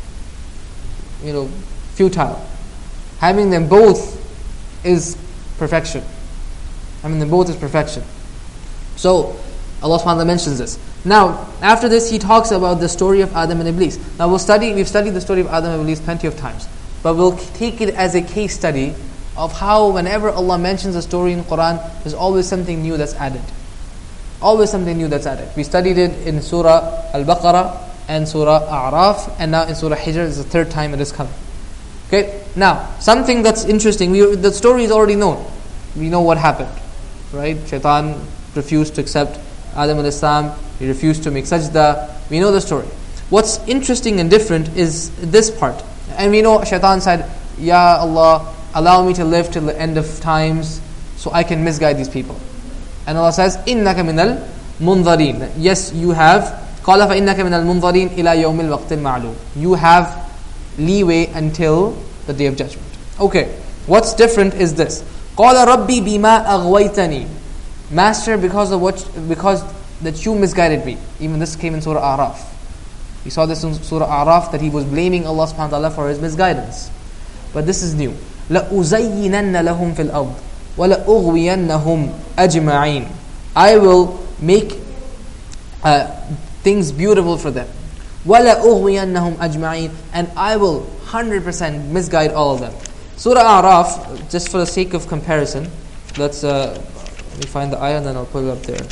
futile. Having them both is perfection. Having them both is perfection. So Allah subhanahu wa ta'ala mentions this. Now, after this, He talks about the story of Adam and Iblis. Now we've studied the story of Adam and Iblis plenty of times, but we'll take it as a case study of how whenever Allah mentions a story in Quran, there's always something new that's added. Always something new that's added. We studied it in Surah Al-Baqarah and Surah A'raf, and now in Surah Hijr. This is the third time it is coming. Okay, now something that's interesting. The story is already known. We know what happened, right? Shaitan refused to accept Adam alayhi salam. He refused to make sajda. We know the story. What's interesting and different is this part. And we know Shaitan said, Ya Allah, allow me to live till the end of times so I can misguide these people. And Allah says, إِنَّكَ مِنَ الْمُنظَرِينَ. Yes, you have. قَالَ فَإِنَّكَ مِنَ الْمُنظَرِينَ إِلَى يَوْمِ الْوَقْتِ الْمَعْلُومِ. You have leeway until the Day of Judgment. Okay, what's different is this. قَالَ رَبِّي بِمَا أَغْوَيْتَنِي. Master, because that you misguided me. Even this came in Surah A'raf. We saw this in Surah A'raf, that he was blaming Allah subhanahu wa ta'ala for his misguidance. But this is new. لَأُزَيِّنَنَّ لَهُمْ فِي الْأَرْضِ وَلَأُغْوِيَنَّهُمْ أَجْمَعِينَ. I will make things beautiful for them. وَلَأُغْوِيَنَّهُمْ أَجْمَعِينَ. And I will 100% misguide all of them. Surah A'raf, just for the sake of comparison, let me find the ayah and then I'll put it up there.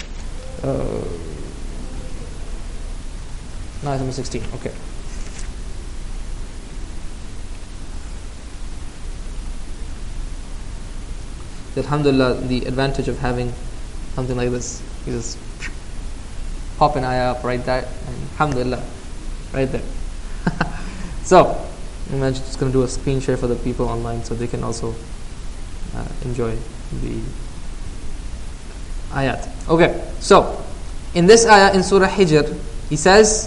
Ayah number 16. Okay. Alhamdulillah, the advantage of having something like this, you just pop an ayah up right there, and alhamdulillah, right there. So, I'm just going to do a screen share for the people online so they can also enjoy the ayat. Okay, so in this ayah in Surah Hijr, he says,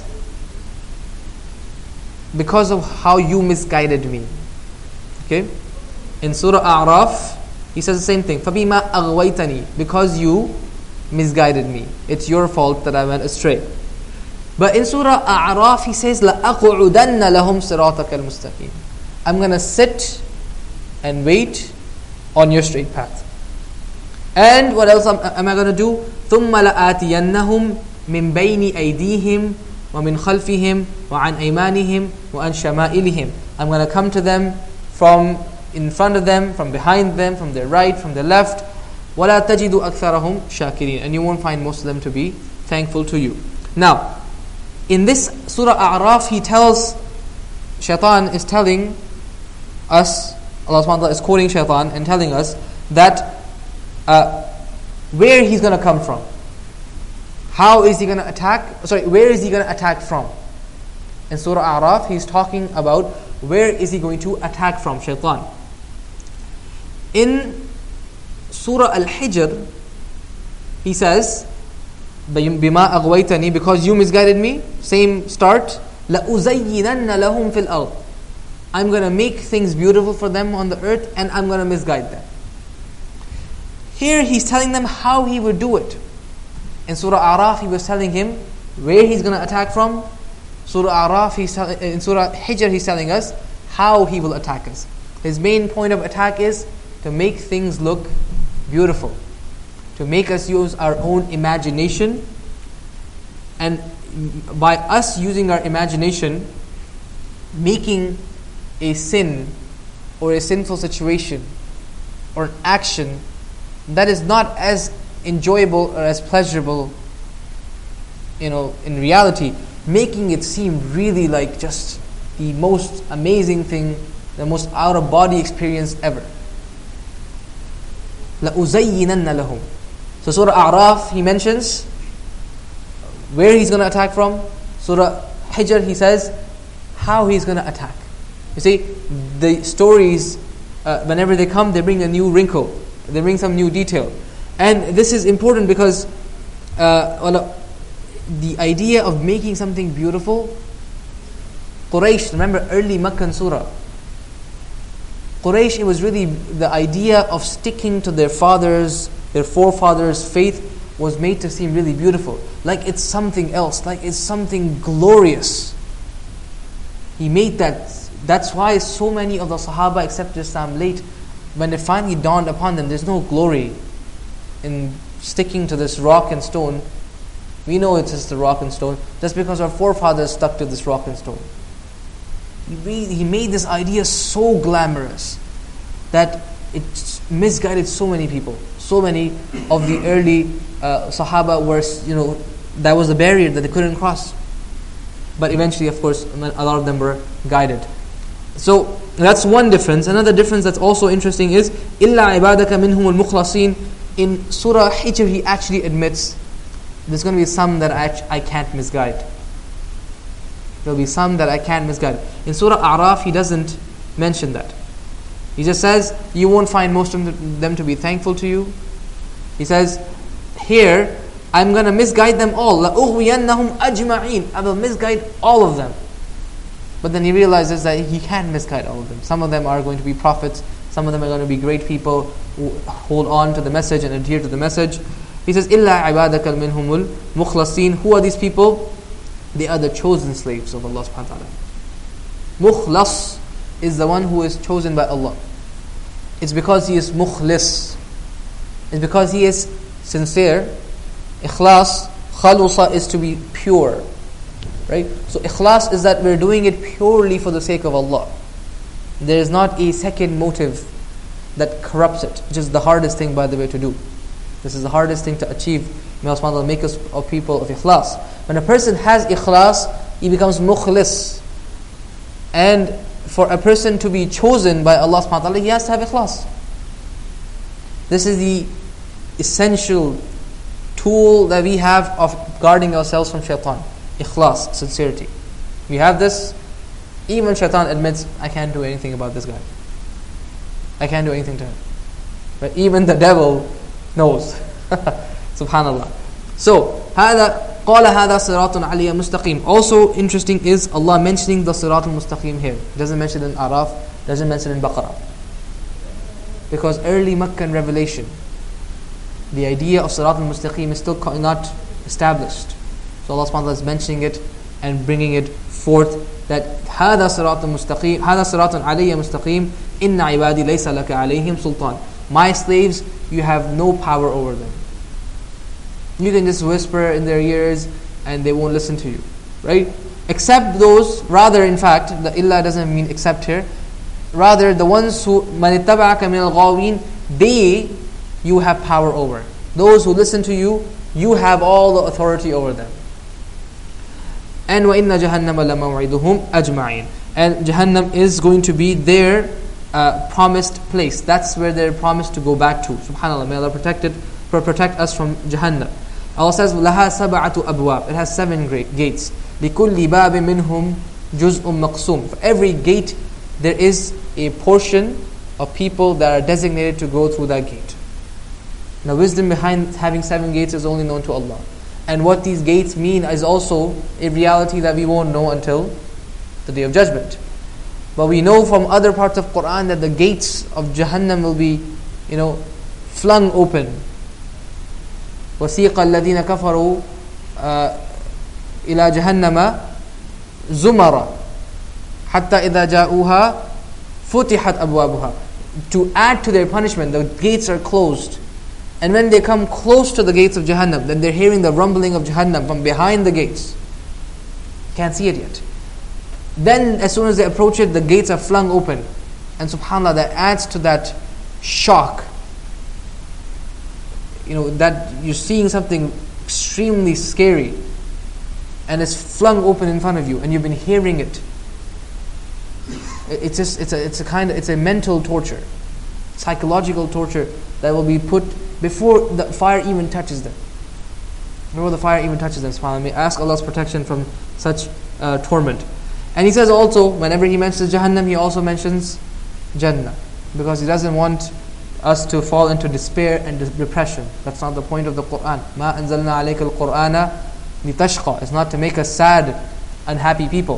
because of how you misguided me. Okay, in Surah A'raf, he says the same thing. فَبِمَا أَغْوَيْتَنِي. Because you misguided me. It's your fault that I went astray. But in Surah A'raf, he says, لَأَقْعُدَنَّ لَهُمْ صِرَاطَكَ الْمُسْتَقِيمِ. I'm going to sit and wait on your straight path. And what else am I going to do? ثُمَّ لَآتِيَنَّهُمْ مِنْ بَيْنِ أَيْدِيهِمْ وَمِنْ خَلْفِهِمْ وَعَنْ أَيْمَانِهِمْ وَعَنْ شَمَائِلِهِمْ. I'm going to come to them from in front of them, from behind them, from their right, from their left. وَلَا تَجِدُ أَكْثَرَهُمْ شَاكِرِينَ. And you won't find most of them to be thankful to you. Now, in this Surah A'raf, he tells Shaitan is telling us, Allah subhanahu wa ta'ala is quoting Shaitan and telling us that where he's going to come from. How is he going to attack? Where is he going to attack from? In Surah A'raf, he's talking about where is he going to attack from, Shaitan. In Surah Al-Hijr, he says, بِمَا أَغْوَيْتَنِي, because you misguided me, same start, لَأُزَيِّنَنَّ لَهُمْ فِي الْأَرْضِ, I'm going to make things beautiful for them on the earth and I'm going to misguide them. Here he's telling them how he would do it. In Surah A'raf, he was telling him where he's going to attack from. Surah A'raf, in Surah Hijr, he's telling us how he will attack us. His main point of attack is to make things look beautiful, to make us use our own imagination, and by us using our imagination, making a sin or a sinful situation or an action that is not as enjoyable or as pleasurable, in reality, making it seem really like just the most amazing thing, the most out-of-body experience ever. لَأُزَيِّنَنَّ لَهُمْ. So Surah A'raf, he mentions where he's going to attack from. Surah Hijr, he says how he's going to attack. You see, the stories, whenever they come, they bring a new wrinkle. They bring some new detail. And this is important because the idea of making something beautiful, Quraysh, remember early Meccan surah, Quraysh, it was really the idea of sticking to their forefathers' faith was made to seem really beautiful. Like it's something else, like it's something glorious. He made that. That's why so many of the Sahaba accepted Islam late. When it finally dawned upon them, there's no glory in sticking to this rock and stone. We know it's just the rock and stone, just because our forefathers stuck to this rock and stone. He made this idea so glamorous that it misguided so many people. So many of the early Sahaba were, that was a barrier that they couldn't cross. But eventually, of course, a lot of them were guided. So that's one difference. Another difference that's also interesting is إِلَّا عِبَادَكَ مِنْهُمُ الْمُخْلَصِينَ. In Surah Hijr, he actually admits there's going to be some that I can't misguide. There will be some that I can't misguide. In Surah A'raf, he doesn't mention that. He just says, you won't find most of them to be thankful to you. He says, here, I'm going to misguide them all. لَأُغْوِيَنَّهُمْ أَجْمَعِينَ. I will misguide all of them. But then he realizes that he can't misguide all of them. Some of them are going to be prophets. Some of them are going to be great people who hold on to the message and adhere to the message. He says, إِلَّا عِبَادَكَ مِنْهُمُ الْمُخْلَصِينَ. Who are these people? They are the chosen slaves of Allah subhanahu wa ta'ala. Mukhlas is the one who is chosen by Allah. It's because he is mukhlis. It's because he is sincere. Ikhlas, khalusa is to be pure. Right? So ikhlas is that we're doing it purely for the sake of Allah. There is not a second motive that corrupts it, which is the hardest thing, by the way, to do. This is the hardest thing to achieve. May Allah subhanahu wa ta'ala make us a people of ikhlas. When a person has ikhlas, he becomes mukhlis. And for a person to be chosen by Allah subhanahu wa ta'ala, he has to have ikhlas. This is the essential tool that we have of guarding ourselves from shaitan. Ikhlas, sincerity. We have this. Even shaitan admits, I can't do anything about this guy. I can't do anything to him. But even the devil knows. Subhanallah. So, قَالَ هَذَا صِرَاطٌ عَلِيَّ مُسْتَقِيمٌ. Also interesting is Allah mentioning the Sirat al-Mustaqim here. He doesn't mention it in Araf, doesn't mention it in Baqarah. Because early Meccan revelation, the idea of Sirat al-Mustaqim is still not established. So Allah subhanahu wa ta'ala is mentioning it and bringing it forth that هَذَا صِرَاطٌ مُسْتَقِيمٌ هَذَا صِرَاطٌ عَلِيَّ مُسْتَقِيمٌ إِنَّ عِبَادِي لَيْسَ لَكَ عَلَيْهِمْ سُلْطَانٌ. My slaves, you have no power over them. You can just whisper in their ears and they won't listen to you. Right? Except those, rather in fact, the illa doesn't mean except here. Rather the ones who مَنِ اتَّبَعَكَ مِنَ الْغَاوِينَ, they you have power over. Those who listen to you, you have all the authority over them. And وَإِنَّ جَهَنَّمَ لَمَوْعِدُهُمْ أَجْمَعِينَ. And Jahannam is going to be their promised place. That's where they're promised to go back to. SubhanAllah, may Allah protect us from Jahannam. Allah says, لَهَا سَبَعَةُ أَبْوَابٍ. It has 7 gates. لِكُلِّ بَابٍ مِّنْهُمْ جُزْءٌ مَقْسُومٌ. For every gate, there is a portion of people that are designated to go through that gate. Now, wisdom behind having 7 gates is only known to Allah. And what these gates mean is also a reality that we won't know until the Day of Judgment. But we know from other parts of Quran that the gates of Jahannam will be, flung open. وَسِيقَ الَّذِينَ كَفَرُوا إِلَى جَهَنَّمَ زُمَرًا حَتَّى إِذَا جَاءُوهَا فُتِحَتْ أَبْوَابُهَا. To add to their punishment, the gates are closed. And when they come close to the gates of Jahannam, then they're hearing the rumbling of Jahannam from behind the gates. Can't see it yet. Then as soon as they approach it, the gates are flung open. And subhanAllah, that adds to that shock. That you're seeing something extremely scary. And it's flung open in front of you. And you've been hearing it. It's a mental torture. Psychological torture that will be put before the fire even touches them. Before the fire even touches them, subhanAllah. May ask Allah's protection from such torment. And he says also, whenever he mentions Jahannam, he also mentions Jannah. Because he doesn't want us to fall into despair and depression. That's not the point of the Quran. مَا أَنزَلْنَا عَلَيْكَ الْقُرْآنَ لِتَشْقَى. It's not to make us sad, unhappy people.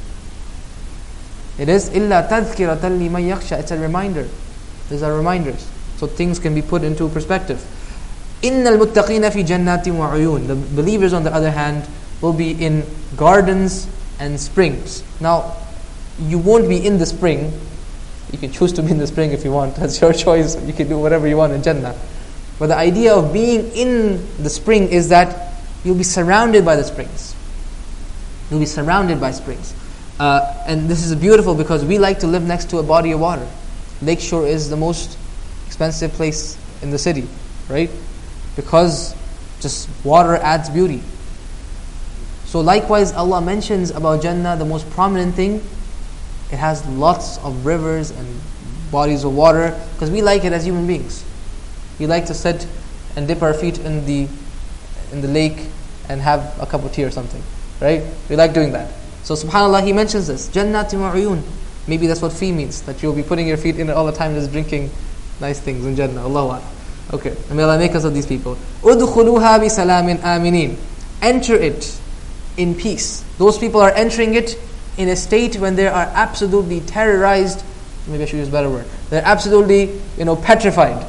It is إِلَّا تَذْكِرَةً لِمَنْ يَخْشَى. It's a reminder. These are reminders. So things can be put into perspective. إِنَّ الْمُتَّقِينَ فِي جَنَّاتٍ وَعُيُونٍ. The believers, on the other hand, will be in gardens and springs. Now, you won't be in the spring. You can choose to be in the spring if you want. That's your choice. You can do whatever you want in Jannah. But the idea of being in the spring is that you'll be surrounded by the springs. You'll be surrounded by springs. And this is beautiful because we like to live next to a body of water. Lakeshore is the most expensive place in the city, right? Because just water adds beauty. So likewise, Allah mentions about Jannah, the most prominent thing, it has lots of rivers and bodies of water, because we like it as human beings. We like to sit and dip our feet in the lake and have a cup of tea or something, right? We like doing that. So subhanAllah, he mentions this, Jannatin wa uyun. Maybe that's what fi means, that you'll be putting your feet in it all the time, just drinking nice things in Jannah. Allahu Akbar. Okay, and may Allah make us of these people. Udkhuluha bi salamin aminin. Enter it in peace. Those people are entering it in a state when they are absolutely terrorized. Maybe I should use a better word. They're absolutely, petrified.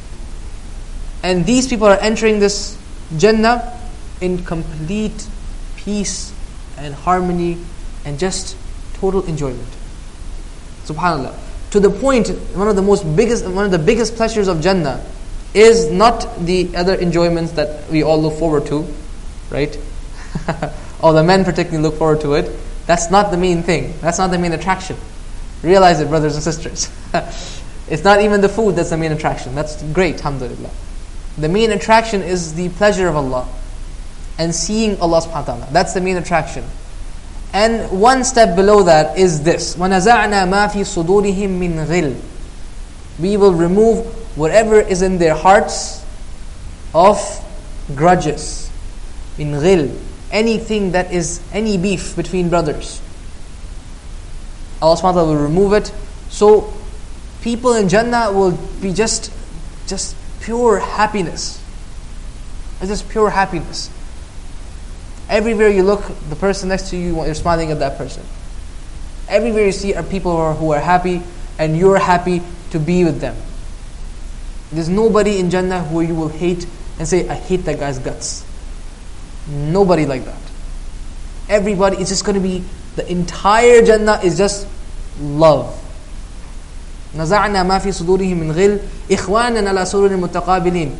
And these people are entering this Jannah in complete peace and harmony and just total enjoyment. SubhanAllah. To the point, one of the biggest pleasures of Jannah is not the other enjoyments that we all look forward to, right? Or the men particularly look forward to it. That's not the main thing. That's not the main attraction. Realize it, brothers and sisters. It's not even the food that's the main attraction. That's great, alhamdulillah. The main attraction is the pleasure of Allah and seeing Allah subhanahu wa ta'ala. That's the main attraction. And one step below that is this. وَنَزَعْنَا مَا فِي صُدُورِهِم مِّن غِلٍّ. We will remove whatever is in their hearts of grudges. Min ghil. Anything that is any beef between brothers. Allah subhanahu wa ta'ala will remove it. So people in Jannah will be just pure happiness. It's just pure happiness. Everywhere you look, the person next to you, you're smiling at that person. Everywhere you see are people who are happy, and you're happy to be with them. There's nobody in Jannah who you will hate and say, I hate that guy's guts. Nobody like that. Everybody, it's just going to be, the entire Jannah is just love. نَزَعْنَا مَا فِي صُدُورِهِم مِّن غِلٍّ إِخْوَانًا عَلَى سُرُرٍ مُتَقَابِلِينَ.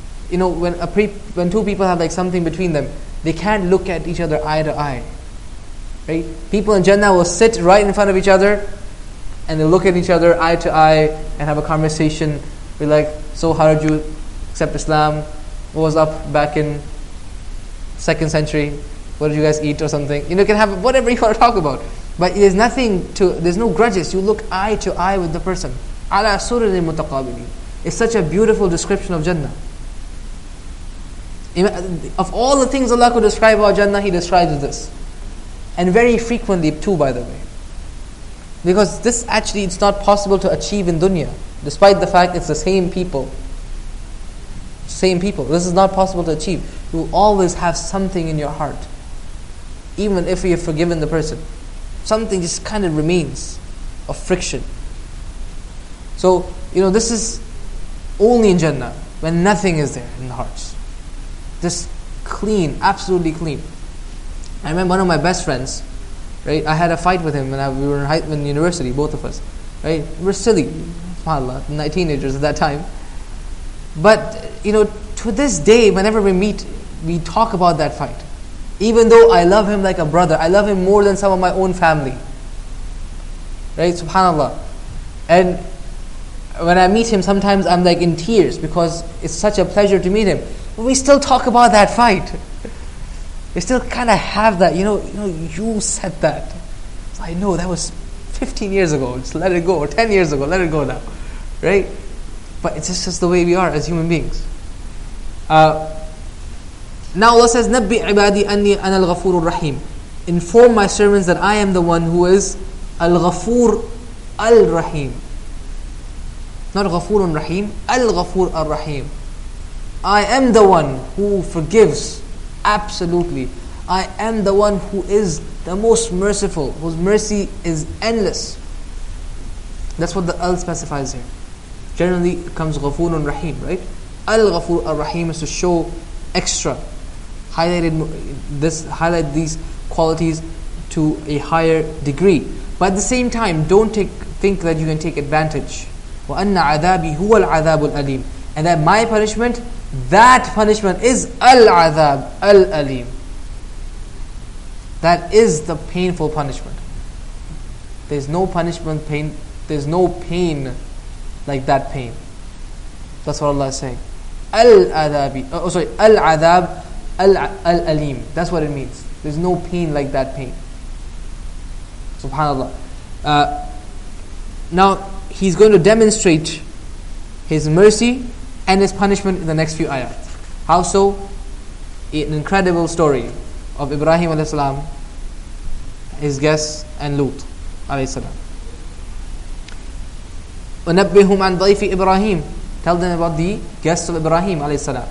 When two people have like something between them, they can't look at each other eye to eye. Right? People in Jannah will sit right in front of each other and they'll look at each other eye to eye and have a conversation. Be like, so how did you accept Islam? What was up back in 2nd century? What did you guys eat or something? You can have whatever you want to talk about. But there's no grudges. You look eye to eye with the person. عَلَى سُرُرٍ مُتَقَابِلِينَ. It's such a beautiful description of Jannah. Of all the things Allah could describe about Jannah, He describes this. And very frequently too, by the way. Because this actually, it's not possible to achieve in dunya. Despite the fact it's the same people. Same people. This is not possible to achieve. You will always have something in your heart. Even if you have forgiven the person. Something just kind of remains of friction. So, this is only in Jannah, when nothing is there in the hearts. Just clean, absolutely clean. I remember one of my best friends, right? I had a fight with him when we were in university, both of us. Right? We were silly, subhanAllah, teenagers at that time. But, to this day, whenever we meet, we talk about that fight. Even though I love him like a brother, I love him more than some of my own family. Right? SubhanAllah. And when I meet him, sometimes I'm like in tears because it's such a pleasure to meet him. But we still talk about that fight. We still kind of have that, you said that. So I know that was 15 years ago, just let it go. Or 10 years ago, let it go now. Right? But it's just the way we are as human beings. Now Allah says, نَبِّئْ عِبَادِي أَنِّي أَنَا الْغَفُورُ الرَّحِيمُ. Inform my servants that I am the one who is Al-Ghafur Al-Rahim. Not Ghafurun Rahim, Al-Ghafur Al-Rahim. I am the one who forgives, absolutely. I am the one who is the most merciful, whose mercy is endless. That's what the Al specifies here. Generally it comes Ghafurun Rahim, right? Al-Ghafur Al-Rahim is to show extra. Highlight these qualities to a higher degree. But at the same time, don't think that you can take advantage. وَأَنَّ عَذَابِي هُوَ الْعَذَابُ الْأَلِيمُ. And that my punishment, that punishment is al-adhab, al-alim. That is the painful punishment. There's no punishment pain. There's no pain like that pain. That's what Allah is saying. Al-adhabi. Al-adhab, al-alim. That's what it means. There's no pain like that pain. SubhanAllah. Now, He's going to demonstrate His mercy and His punishment in the next few ayat. How so? An incredible story of Ibrahim alayhi salam, his guests, and Lut alayhi salam. وَنَبِّهُمْ عَنْ ضَيْفِ Ibrahim. Tell them about the guests of Ibrahim alayhi salam.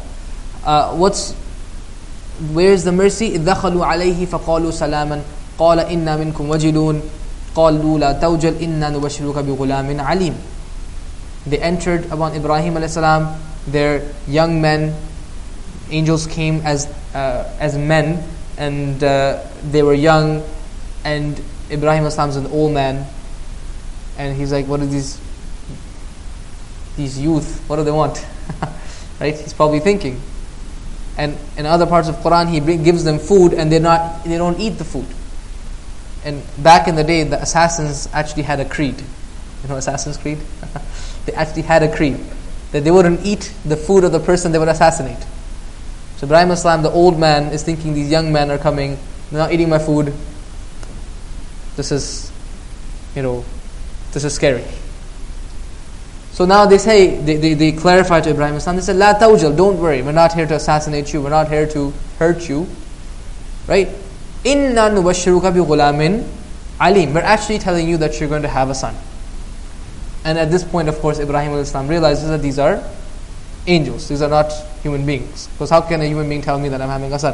Where's the mercy? إِذْ دَخَلُوا عَلَيْهِ فَقَالُوا سَلَامًا قَالَ إِنَّا مِنْكُمْ وَجِلُونَ قَالُوا لَا تَوْجَلْ إِنَّا نُبَشِّرُكَ بِغُلَامٍ عَلِيمٍ. They entered upon Ibrahim alayhi salam. They're young men. Angels came as men, and they were young. And Ibrahim alayhi salam is an old man, and he's like, "What are these youth? What do they want?" Right? He's probably thinking. And in other parts of Quran, He gives them food, and they don't eat the food. And back in the day, the assassins actually had a creed. You know Assassin's Creed? They actually had a creed that they wouldn't eat the food of the person they would assassinate. So Ibrahim as-salam, the old man, is thinking these young men are coming, they're not eating my food. This is scary. So now they say, they clarify to Ibrahim as-salam, they say, La tawjal, don't worry, we're not here to assassinate you, we're not here to hurt you. Right? Inna nubashshiruka bi ghulamin alim. We're actually telling you that you're going to have a son. And at this point, of course, Ibrahim as-salam realizes that these are angels. These are not human beings. Because how can a human being tell me that I'm having a son?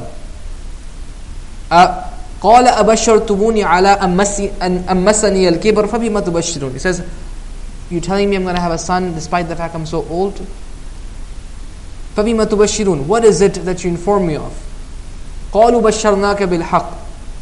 قَالَ أَبَشَّرْتُمُونِي عَلَىٰ أَمَّسَنِيَ الْكِبَرْ فَبِمَ تُبَشِّرُونَ. He says, you're telling me I'm going to have a son despite the fact I'm so old? فَبِمَ تُبَشِّرُونَ. What is it that you inform me of? قَالُوا بَشَّرْنَاكَ بِالْحَقِّ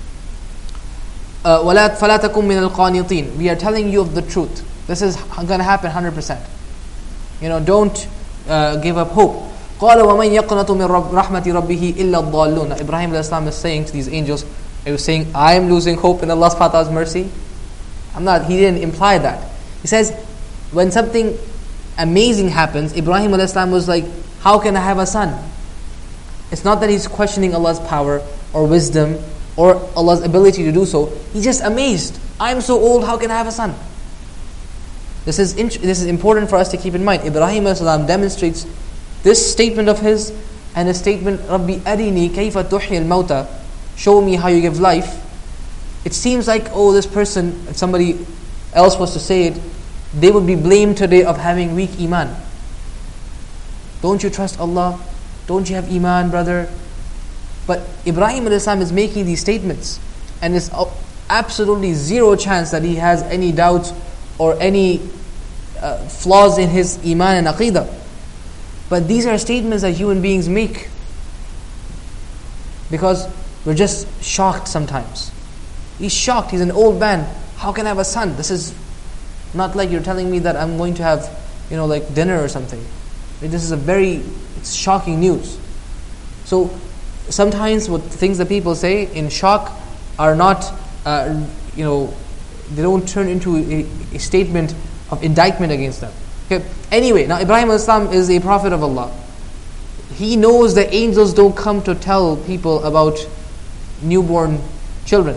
فَلَا تَكُمْ مِنَ الْقَانِطِينَ. We are telling you of the truth. This is going to happen 100%. Don't give up hope. قَالَ وَمَنْ يَقْنَطُ مِنْ رَحْمَةِ رَبِّهِ إِلَّا الضَّالُّونَ. Ibrahim alayhi is saying to these angels, he was saying, I am losing hope in Allah subhanahu wa ta'ala's mercy. I'm not. He didn't imply that. He says, when something amazing happens, Ibrahim alayhi was like, how can I have a son? It's not that he's questioning Allah's power or wisdom or Allah's ability to do so. He's just amazed. I'm so old, how can I have a son? This is important for us to keep in mind. Ibrahim as-salam demonstrates this statement of his and a statement, Rabbi arini kayfa tuhyi al-mauta, show me how you give life. It seems like, oh, this person, if somebody else was to say it, they would be blamed today of having weak iman. Don't you trust Allah? Don't you have iman, brother? But Ibrahim as-salam is making these statements, and there's absolutely zero chance that he has any doubts or any flaws in his iman and aqidah. But these are statements that human beings make because we're just shocked sometimes. He's shocked, he's an old man. How can I have a son? This is not like you're telling me that I'm going to have, like dinner or something. This is it's shocking news. So sometimes what things that people say in shock are not, they don't turn into a statement of indictment against them. Okay. Anyway, now Ibrahim as-salam is a prophet of Allah. He knows that angels don't come to tell people about newborn children.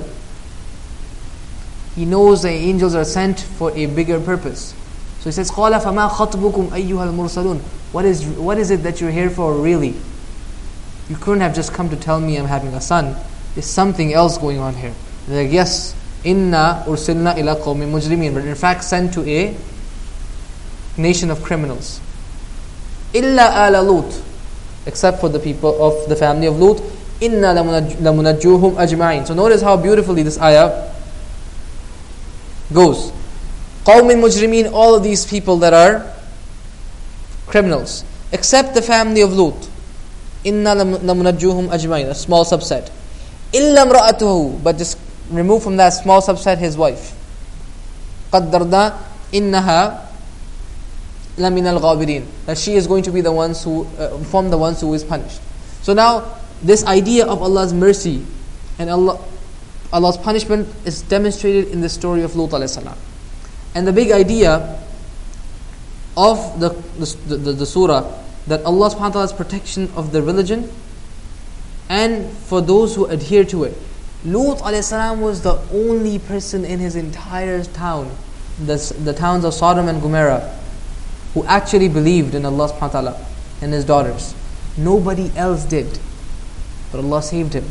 He knows that angels are sent for a bigger purpose. So he says, قَالَ فَمَا خَطْبُكُمْ أَيُّهَا الْمُرْسَلُونَ What is it that you're here for really? You couldn't have just come to tell me I'm having a son. There's something else going on here. They're like, yes, إِنَّا أُرْسِلْنَا إِلَىٰ قَوْمٍ مُجْرِمِينَ, but in fact sent to a nation of criminals. إِلَّا آلَ لُوطٍ, except for the people of the family of Lut. إِنَّا لَمُنَجُّوهُمْ أَجْمَعِينَ. So notice how beautifully this ayah goes. قَوْمٍ مُجْرِمِينَ, all of these people that are criminals, except the family of Lut. إِنَّا لَمُنَجُّوهُمْ أَجْمَعِينَ, a small subset. إِلَّا امْرَأَتُهُ, but just remove from that small subset his wife. قَدَّرْنَا إِنَّهَا لَمِنَ الْغَابِرِينَ, that she is going to be the ones who from the ones who is punished. So now this idea of Allah's mercy and Allah's punishment is demonstrated in the story of Lut alayhi salam. And the big idea of the surah, that Allah subhanahu wa ta'ala's protection of the religion and for those who adhere to it. Lut alayhi salam was the only person in his entire town, the towns of Sodom and Gomorrah, who actually believed in Allah subhanahu wa ta'ala and His daughters. Nobody else did. But Allah saved him.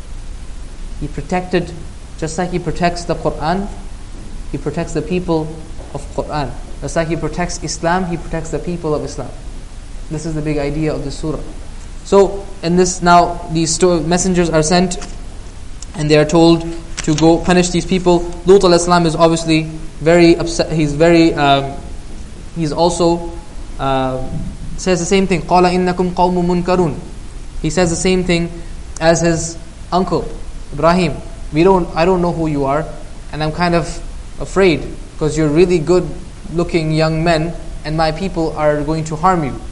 He protected, just like He protects the Quran, He protects the people of Quran. Just like He protects Islam, He protects the people of Islam. This is the big idea of the surah. So, in this now, these messengers are sent and they are told to go punish these people. Lut alayhi salam is obviously very upset. He's also says the same thing. قَالَ إِنَّكُمْ قَوْمٌ مُنْكَرُونَ. He says the same thing as his uncle Ibrahim. I don't know who you are, and I'm kind of afraid because you're really good looking young men and my people are going to harm you.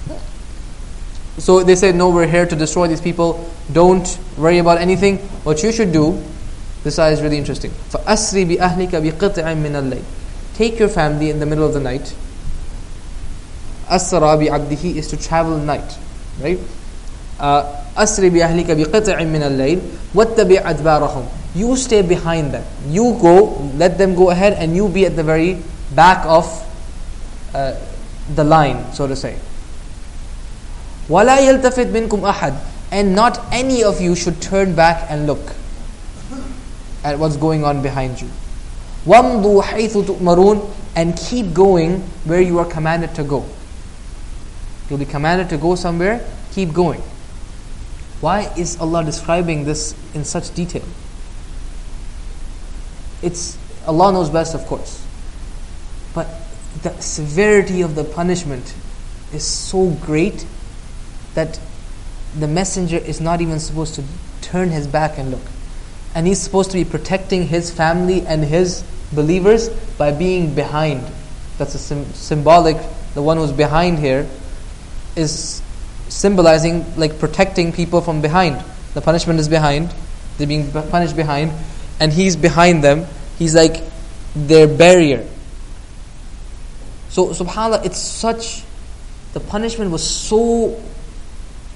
So they said, no, we're here to destroy these people. Don't worry about anything. What you should do, this ayah is really interesting. فَأَسْرِ بِأَهْلِكَ بِقِطْعٍ مِّنَ اللَّيْلِ. Take your family in the middle of the night. أَسْرَى بِعَبْدِهِ is to travel at night. Right? أَسْرِ بِأَهْلِكَ بِقِطْعٍ مِّنَ اللَّيْلِ وَاتَّبِعْ أَدْبَارَهُم. You stay behind them. You go, let them go ahead, and you be at the very back of the line, so to say. وَلَا يَلْتَفِتْ مِنْكُمْ أَحَدٍ. And not any of you should turn back and look at what's going on behind you. وَامْضُوا حَيْثُ تُؤْمَرُونَ. And keep going where you are commanded to go. You'll be commanded to go somewhere, keep going. Why is Allah describing this in such detail? Allah knows best, of course. But the severity of the punishment is so great that the messenger is not even supposed to turn his back and look. And he's supposed to be protecting his family and his believers by being behind. That's a symbolic, the one who's behind here is symbolizing like protecting people from behind. The punishment is behind, they're being punished behind, and he's behind them. He's like their barrier. So subhanAllah, the punishment was so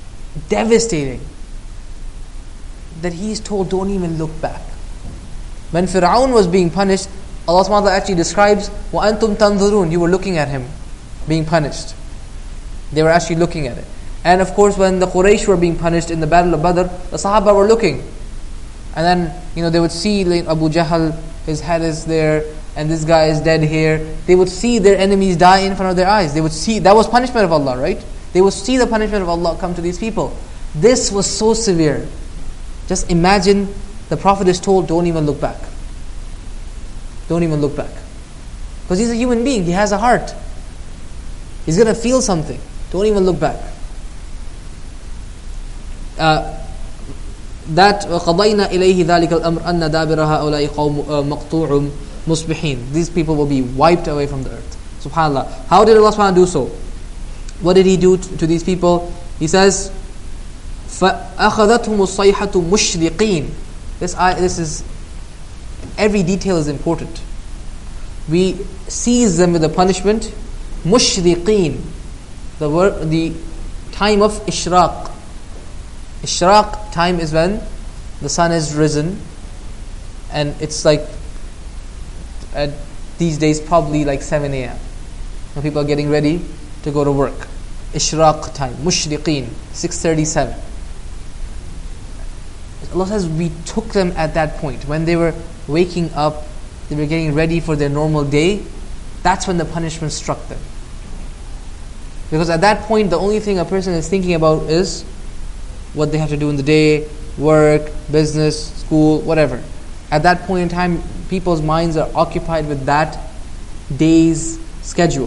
devastating that he's told, don't even look back. When Fir'aun was being punished, Allah subhanahu wa ta'ala actually describes, وَأَنْتُمْ تَنْظُرُونَ, you were looking at him being punished. They were actually looking at it. And of course, when the Quraysh were being punished in the Battle of Badr, the Sahaba were looking. And then, they would see like Abu Jahl, his head is there, and this guy is dead here. They would see their enemies die in front of their eyes. They would see, that was punishment of Allah, right? They would see the punishment of Allah come to these people. This was so severe. Just imagine, the Prophet is told, don't even look back. Don't even look back. Because he's a human being, he has a heart. He's going to feel something. Don't even look back. That وَقَضَيْنَا إِلَيْهِ ذَلِكَ الْأَمْرِ أَنَّ دَابِرَ هَؤُلَاءِ قَوْمٌ مَقْطُوعٌ مُصْبِحِينَ. These people will be wiped away from the earth. SubhanAllah. How did Allah subhanahu wa ta'ala do so? What did He do to these people? He says, فَأَخَذَتْهُمُ الصَّيْحَةُ مُشْرِقِينَ. This is, every detail is important. We seize them with the punishment, مُشْرِقِينَ. The time of Ishraq. Ishraq time is when the sun has risen, and it's like these days probably like 7 a.m. When people are getting ready to go to work. Ishraq time, mushriqeen, 6:37. Allah says we took them at that point when they were waking up, they were getting ready for their normal day. That's when the punishment struck them. Because at that point, the only thing a person is thinking about is what they have to do in the day, work, business, school, whatever. At that point in time, people's minds are occupied with that day's schedule.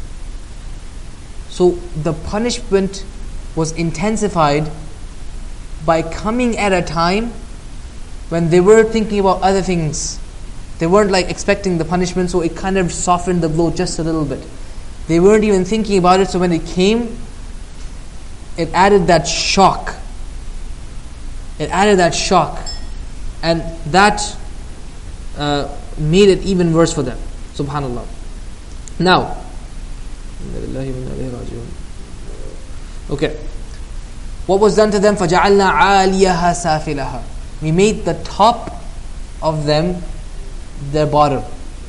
So the punishment was intensified by coming at a time when they were thinking about other things. They weren't like expecting the punishment, so it kind of softened the blow just a little bit. They weren't even thinking about it, so when it came, it added that shock. It added that shock. And that made it even worse for them. Subhanallah. Now, okay. What was done to them? فَجَعَلْنَا عَالِيَهَا سَافِلَهَا. We made the top of them their bottom.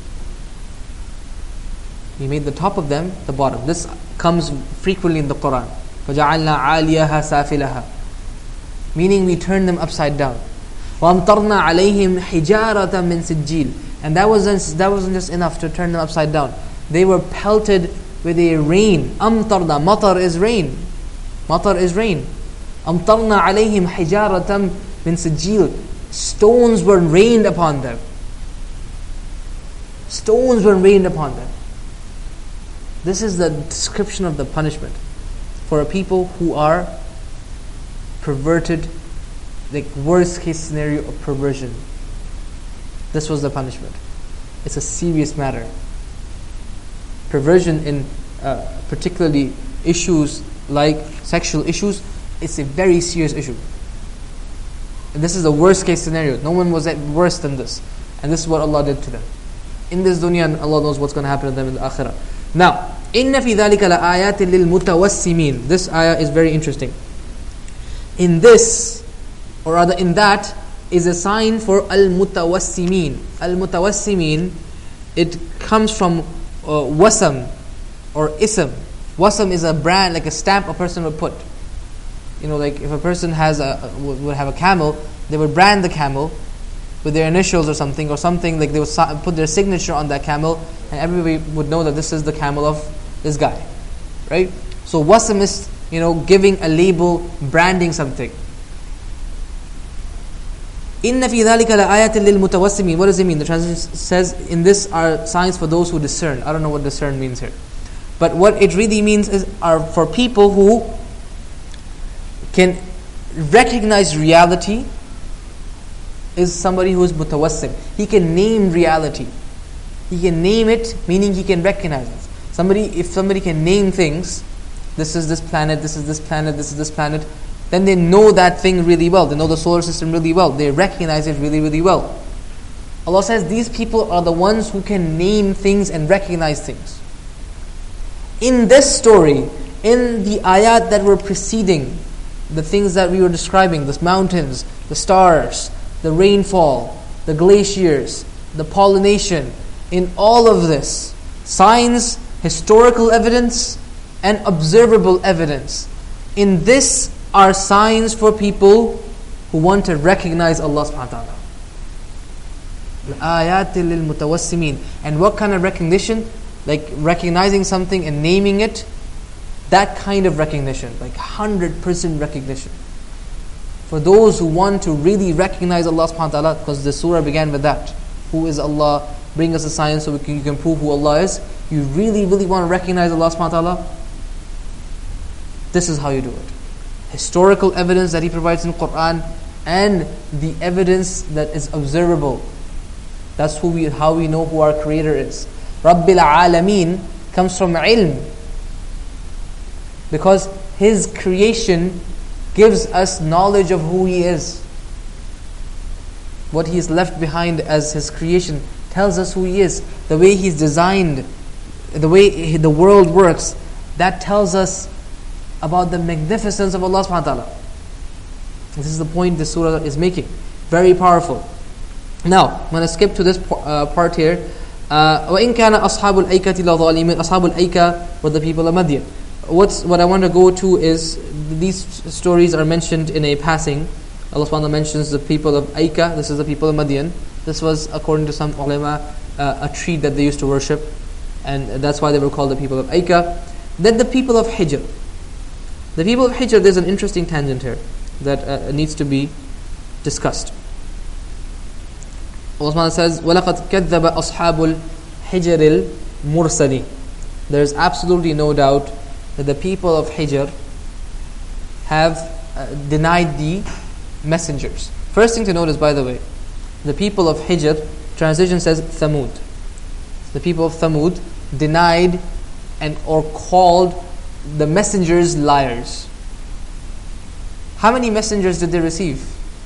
We made the top of them the bottom. This comes frequently in the Quran. فَجَعَلْنَا عَالِيَهَا سَافِلَهَا. Meaning we turned them upside down. وَأَمْطَرْنَا عَلَيْهِمْ حِجَارَةً مِّن سِجِّيلٍ. And that wasn't just enough to turn them upside down. They were pelted with a rain. أَمْطَرْنَا. Matar is rain. Matar is rain. أَمْطَرْنَا عَلَيْهِمْ حِجَارَةً مِّن سِجِّيلٍ. Stones were rained upon them. Stones were rained upon them. This is the description of the punishment for a people who are perverted, the worst case scenario of perversion. This was the punishment. It's a serious matter. Perversion in particularly issues like sexual issues, it's a very serious issue. And this is the worst case scenario. No one was worse than this. And this is what Allah did to them. In this dunya, and Allah knows what's going to happen to them in the akhirah. Now, إِنَّ فِي ذَلِكَ لَآيَاتٍ لِلْمُتَوَسِّمِينَ. This ayah is very interesting. In this, or rather in that, is a sign for al-mutawassimin. Al-mutawassimin, it comes from wasam or ism. Wasam is a brand, like a stamp a person would put. Like if a person would have a camel, they would brand the camel with their initials or something, like they would put their signature on that camel, and everybody would know that this is the camel of this guy, right? So wasam is, giving a label, branding something. إِنَّ فِي ذَلِكَ لَآيَةٍ لِلْمُتَوَسِّمِينَ. What does it mean? The translation says, in this are signs for those who discern. I don't know what discern means here. But what it really means are for people who can recognize reality, is somebody who is mutawassim. He can name reality. He can name it, meaning he can recognize it. If somebody can name things, this is this planet, this is this planet, this is this planet, then they know that thing really well. They know the solar system really well. They recognize it really, really well. Allah says these people are the ones who can name things and recognize things. In this story, in the ayat that were preceding, the things that we were describing, the mountains, the stars, the rainfall, the glaciers, the pollination, in all of this, signs, historical evidence, and observable evidence. In this are signs for people who want to recognize Allah subhanahu wa ta'ala. الآيات للمتوسمين. And what kind of recognition? Like recognizing something and naming it. That kind of recognition, like 100% recognition. For those who want to really recognize Allah subhanahu wa ta'ala, because the surah began with that. Who is Allah? Bring us a sign so you can prove who Allah is. You really, really want to recognize Allah subhanahu wa ta'ala? This is how you do it. Historical evidence that He provides in Quran and the evidence that is observable. That's how we know who our Creator is. Rabbil Alameen comes from ilm. Because His creation gives us knowledge of who He is. What He has left behind as His creation tells us who He is. The way He's designed, the way the world works, that tells us about the magnificence of Allah subhanahu wa ta'ala. This is the point this surah is making. Very powerful. Now, I'm going to skip to this part here. وَإِن كَانَ أَصْحَابُ الْأَيْكَةِ لَظَالِمِينَ. Ashabul Aykah were the people of Madian. What I want to go to is, these stories are mentioned in a passing. Allah subhanahu wa ta'ala mentions the people of Aykah. This is the people of Madian. This was, according to some ulama, a tree that they used to worship. And that's why they were called the people of Aykah. Then the people of Hijr. The people of Hijr, there's an interesting tangent here that needs to be discussed. Allah subhanahu wa ta'ala says, وَلَقَدْ كَذَّبَ أَصْحَابُ الْحِجْرِ الْمُرْسَلِينَ. There is absolutely no doubt that the people of Hijr have denied the messengers. First thing to note is, by the way, the people of Hijr, translation says Thamud. The people of Thamud denied or called the messengers liars. How many messengers did they receive?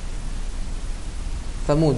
Thamud.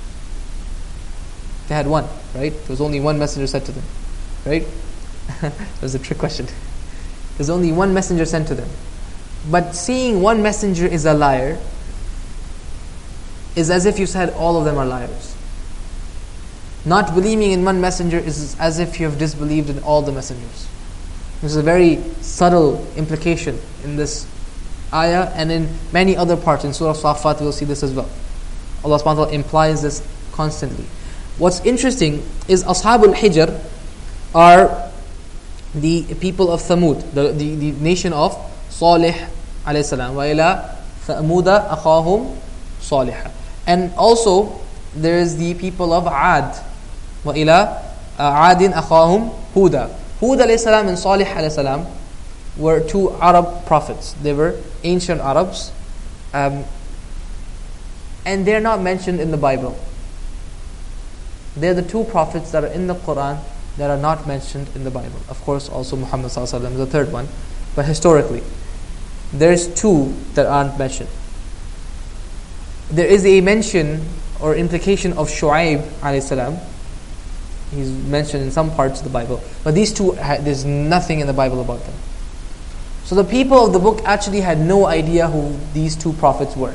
They had one, right? There was only one messenger sent to them, right? That was a trick question. There's only one messenger sent to them. But seeing one messenger is a liar is as if you said all of them are liars. Not believing in one messenger is as if you have disbelieved in all the messengers. This is a very subtle implication in this ayah, and in many other parts. In Surah Safat we'll see this as well. Allah subhanahu wa ta'ala implies this constantly. What's interesting is Ashabul Hijr are the people of Thamud, the nation of Salih alayhi salam. وَإِلَىٰ ثَأْمُودَ أَخَاهُمْ صَالِحًا. And also there is the people of Ad. وَإِلَىٰ عَادٍ أَخَاهُمْ هُودًا. Hud alayhi salam and Salih alayhi salam were two Arab prophets. They were ancient Arabs. And they're not mentioned in the Bible. They're the two prophets that are in the Quran that are not mentioned in the Bible. Of course, also Muhammad sallallahu alaihi wasallam is the third one. But historically, there's two that aren't mentioned. There is a mention or implication of Shu'aib alayhi salam. He's mentioned in some parts of the Bible. But these two, there's nothing in the Bible about them. So the people of the book actually had no idea who these two prophets were.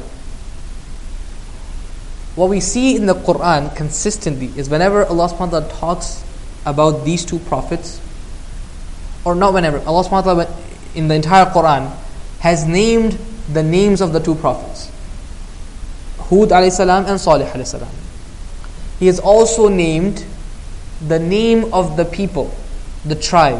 What we see in the Quran consistently is whenever Allah subhanahu wa ta'ala talks about these two prophets, or not whenever, Allah subhanahu wa ta'ala in the entire Quran has named the names of the two prophets. Hud alayhi salam and Salih alayhi salam. He has also named the name of the people, the tribe.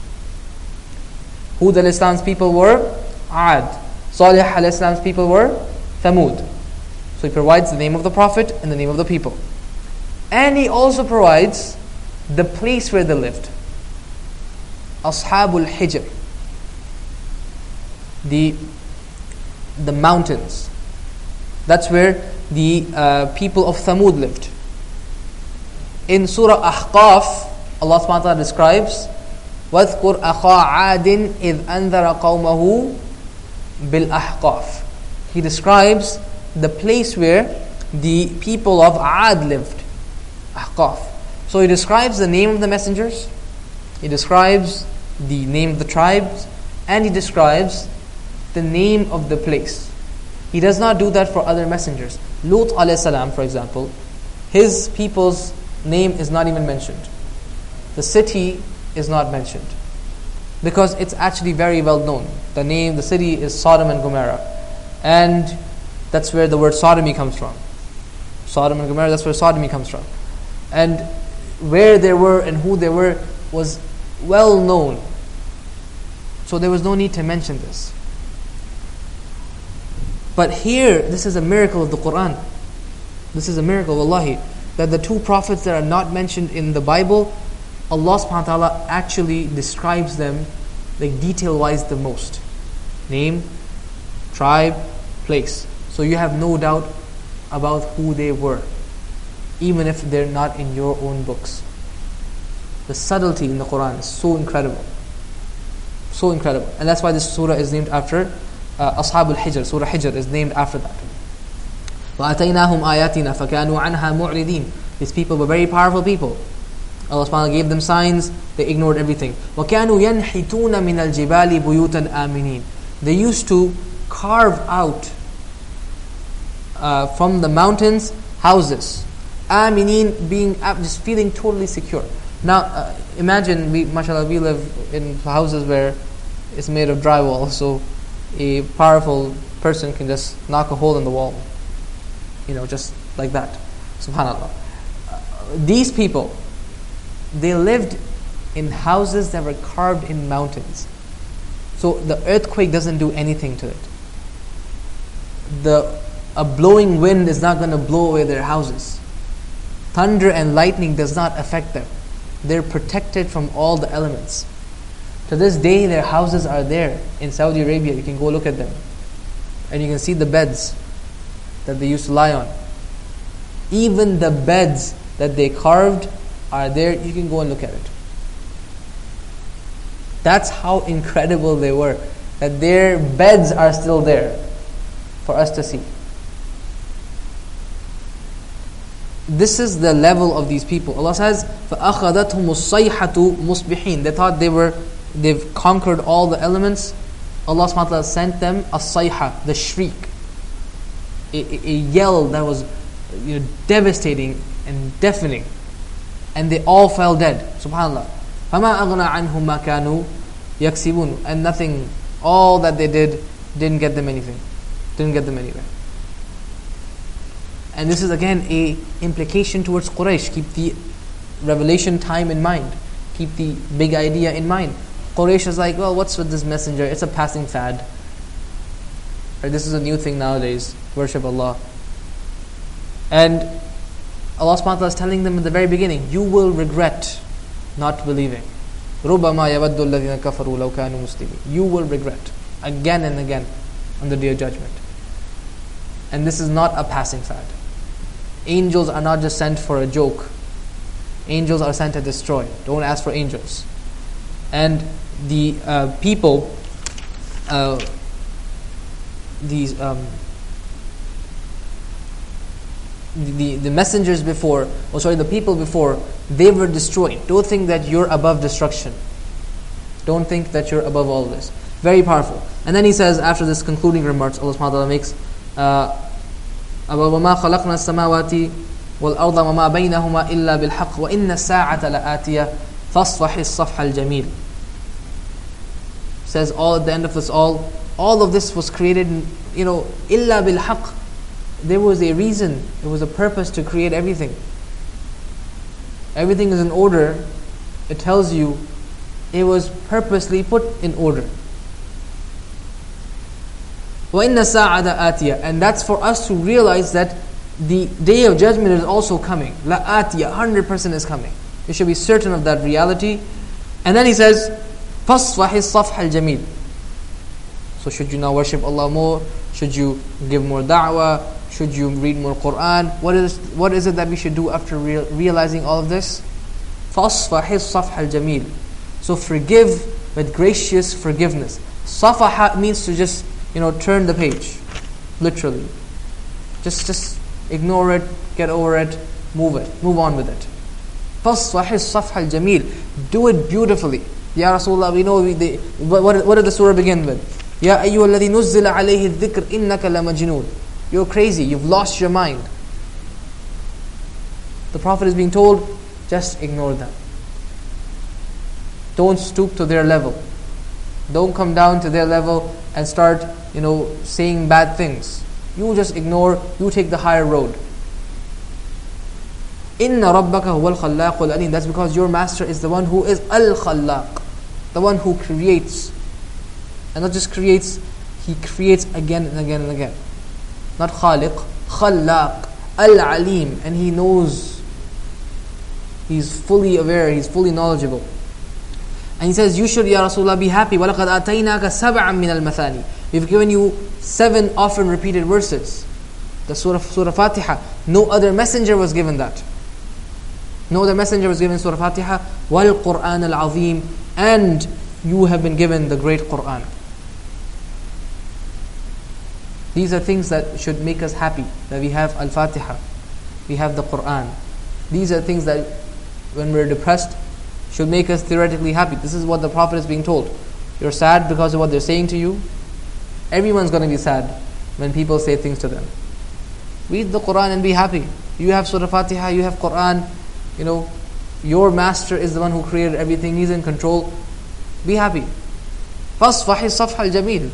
Hud alayhi salam's people were Ad. Salih alayhi salam's people were Thamud. So he provides the name of the prophet and the name of the people. And he also provides the place where they lived. Ashabul Hijr. The mountains. That's where the people of Thamud lived. In Surah Ahqaf, Allah subhanahu wa ta'ala describes وَاذْكُرْ أَخَا عَادٍ إِذْ أَنذَرَ قَوْمَهُ بِالْأَحْقَافِ. He describes the place where the people of Ad lived. Ahqaf. So he describes the name of the messengers, he describes the name of the tribes, and he describes the name of the place. He does not do that for other messengers. Lut alayhi salam, for example, his people's name is not even mentioned. The city is not mentioned. Because it's actually very well known. The city is Sodom and Gomorrah. And that's where the word sodomy comes from. Sodom and Gomorrah, that's where sodomy comes from. And where they were and who they were was well known. So there was no need to mention this. But here, this is a miracle of the Quran. This is a miracle, wallahi, that the two prophets that are not mentioned in the Bible, Allah subhanahu wa ta'ala actually describes them like detail-wise the most. Name, tribe, place. So you have no doubt about who they were, even if they're not in your own books. The subtlety in the Quran is so incredible. So incredible. And that's why this surah is named after Ashab al-Hijr. Surah Hijr is named after that. وَأَتَيْنَاهُمْ آيَاتِنَا فَكَانُوا عَنْهَا مُعْرِضِينَ. These people were very powerful people. Allah subhanahu wa ta'ala gave them signs, they ignored everything. وَكَانُوا يَنْحِتُونَ مِنَ الْجِبَالِ بُيُوتًا آمِنِينَ. They used to carve out from the mountains houses. Aminin, being just feeling totally secure. Now imagine, mashallah, we live in houses where it's made of drywall, so a powerful person can just knock a hole in the wall, just like that. Subhanallah. These people, they lived in houses that were carved in mountains, so the earthquake doesn't do anything to it. A blowing wind is not going to blow away their houses. Thunder and lightning does not affect them. They're protected from all the elements. To this day, their houses are there in Saudi Arabia. You can go look at them, and you can see the beds that they used to lie on. Even the beds that they carved are there. You can go and look at it. That's how incredible they were, that their beds are still there for us to see. This is the level of these people. Allah says, فَأَخَذَتْهُمُ الصَّيْحَةُ مُصْبِحِينَ. They thought they've conquered all the elements. Allah subhanahu wa ta'ala sent them a sayha, the shriek, a yell that was devastating and deafening, and they all fell dead. Subhanallah. فَمَا أَغْنَى عَنْهُمْ مَا كَانُوا يَكْسِبُونَ. And nothing, all that they did didn't get them anything, didn't get them anywhere. And this is again a implication towards Quraysh. Keep the revelation time in mind. Keep the big idea in mind. Quraysh is like, well, what's with this messenger? It's a passing fad. Right? This is a new thing nowadays. Worship Allah. And Allah subhanahu wa ta'ala is telling them in the very beginning, you will regret not believing. رُبَّمَا يَوَدُّ الَّذِينَ كَفَرُوا لَوْ كَانُوا مُسْلِمِينَ. You will regret again and again on the Day of Judgment. And this is not a passing fad. Angels are not just sent for a joke. Angels are sent to destroy. Don't ask for angels. And the people, the messengers before, the people before, they were destroyed. Don't think that you're above destruction. Don't think that you're above all this. Very powerful. And then he says, after this concluding remarks, Allah subhanahu wa ta'ala makes وَمَا خَلَقْنَا السَّمَاوَاتِ وَالْأَرْضَ وَمَا بَيْنَهُمَا إِلَّا بِالْحَقِّ وَإِنَّ السَّاعَةَ لَآتِيَةٌ فَاصْفَحِ الصَّفْحَ الْجَمِيلَ. Says all at the end of this, all of this was created, إِلَّا بِالْحَقِّ. There was a reason, there was a purpose to create everything. Everything is in order. It tells you it was purposely put in order. وَإِنَّ السَّاعَةَ آتِيَةٌ. And that's for us to realize that the Day of Judgment is also coming. لَآتِيَةٌ, 100% is coming. You should be certain of that reality. And then he says, فَاصْفَحِ الصَّفْحَ الْجَمِيلَ. So should you now worship Allah more? Should you give more da'wah? Should you read more Quran? What is it that we should do after realizing all of this? فَاصْفَحِ الصَّفْحَ الْجَمِيلَ. So forgive with gracious forgiveness. Safaha means to just turn the page, literally. Just ignore it, get over it, move on with it. فَاصْفَحِ الصَّفْحَ الْجَمِيلَ. Do it beautifully. Ya Rasulullah, we know what did the surah begin with? Ya ayyuha alladhi nuzzila alayhi dhikr innaka la majnoon. You're crazy, you've lost your mind. The Prophet is being told, just ignore them. Don't stoop to their level. Don't come down to their level and start, saying bad things. You just ignore, you take the higher road. Inna rabbaka huwa al-khallaqul alim. That's because your master is the one who is al-khallaq, the one who creates. And not just creates, he creates again and again and again. Not khaliq, khallaq, al-alim. And he knows, he's fully aware, he's fully knowledgeable. And he says, you should, Ya Rasulullah, be happy. وَلَقَدْ آتَيْنَاكَ سَبْعًا مِنَ الْمَثَانِي. We've given you 7 often repeated verses. The Surah Fatiha. No other messenger was given that. No other messenger was given Surah Fatiha. وَالْقُرْآنَ الْعَظِيمِ. And you have been given the great Qur'an. These are things that should make us happy. That we have Al-Fatiha. We have the Qur'an. These are things that when we're depressed should make us theoretically happy. This is what the Prophet is being told. You're sad because of what they're saying to you. Everyone's going to be sad when people say things to them. Read the Qur'an and be happy. You have Surah Fatiha, you have Qur'an. Your master is the one who created everything. He's in control. Be happy. فَاصْفَحِ الصَّفْحَ الْجَمِيلِ.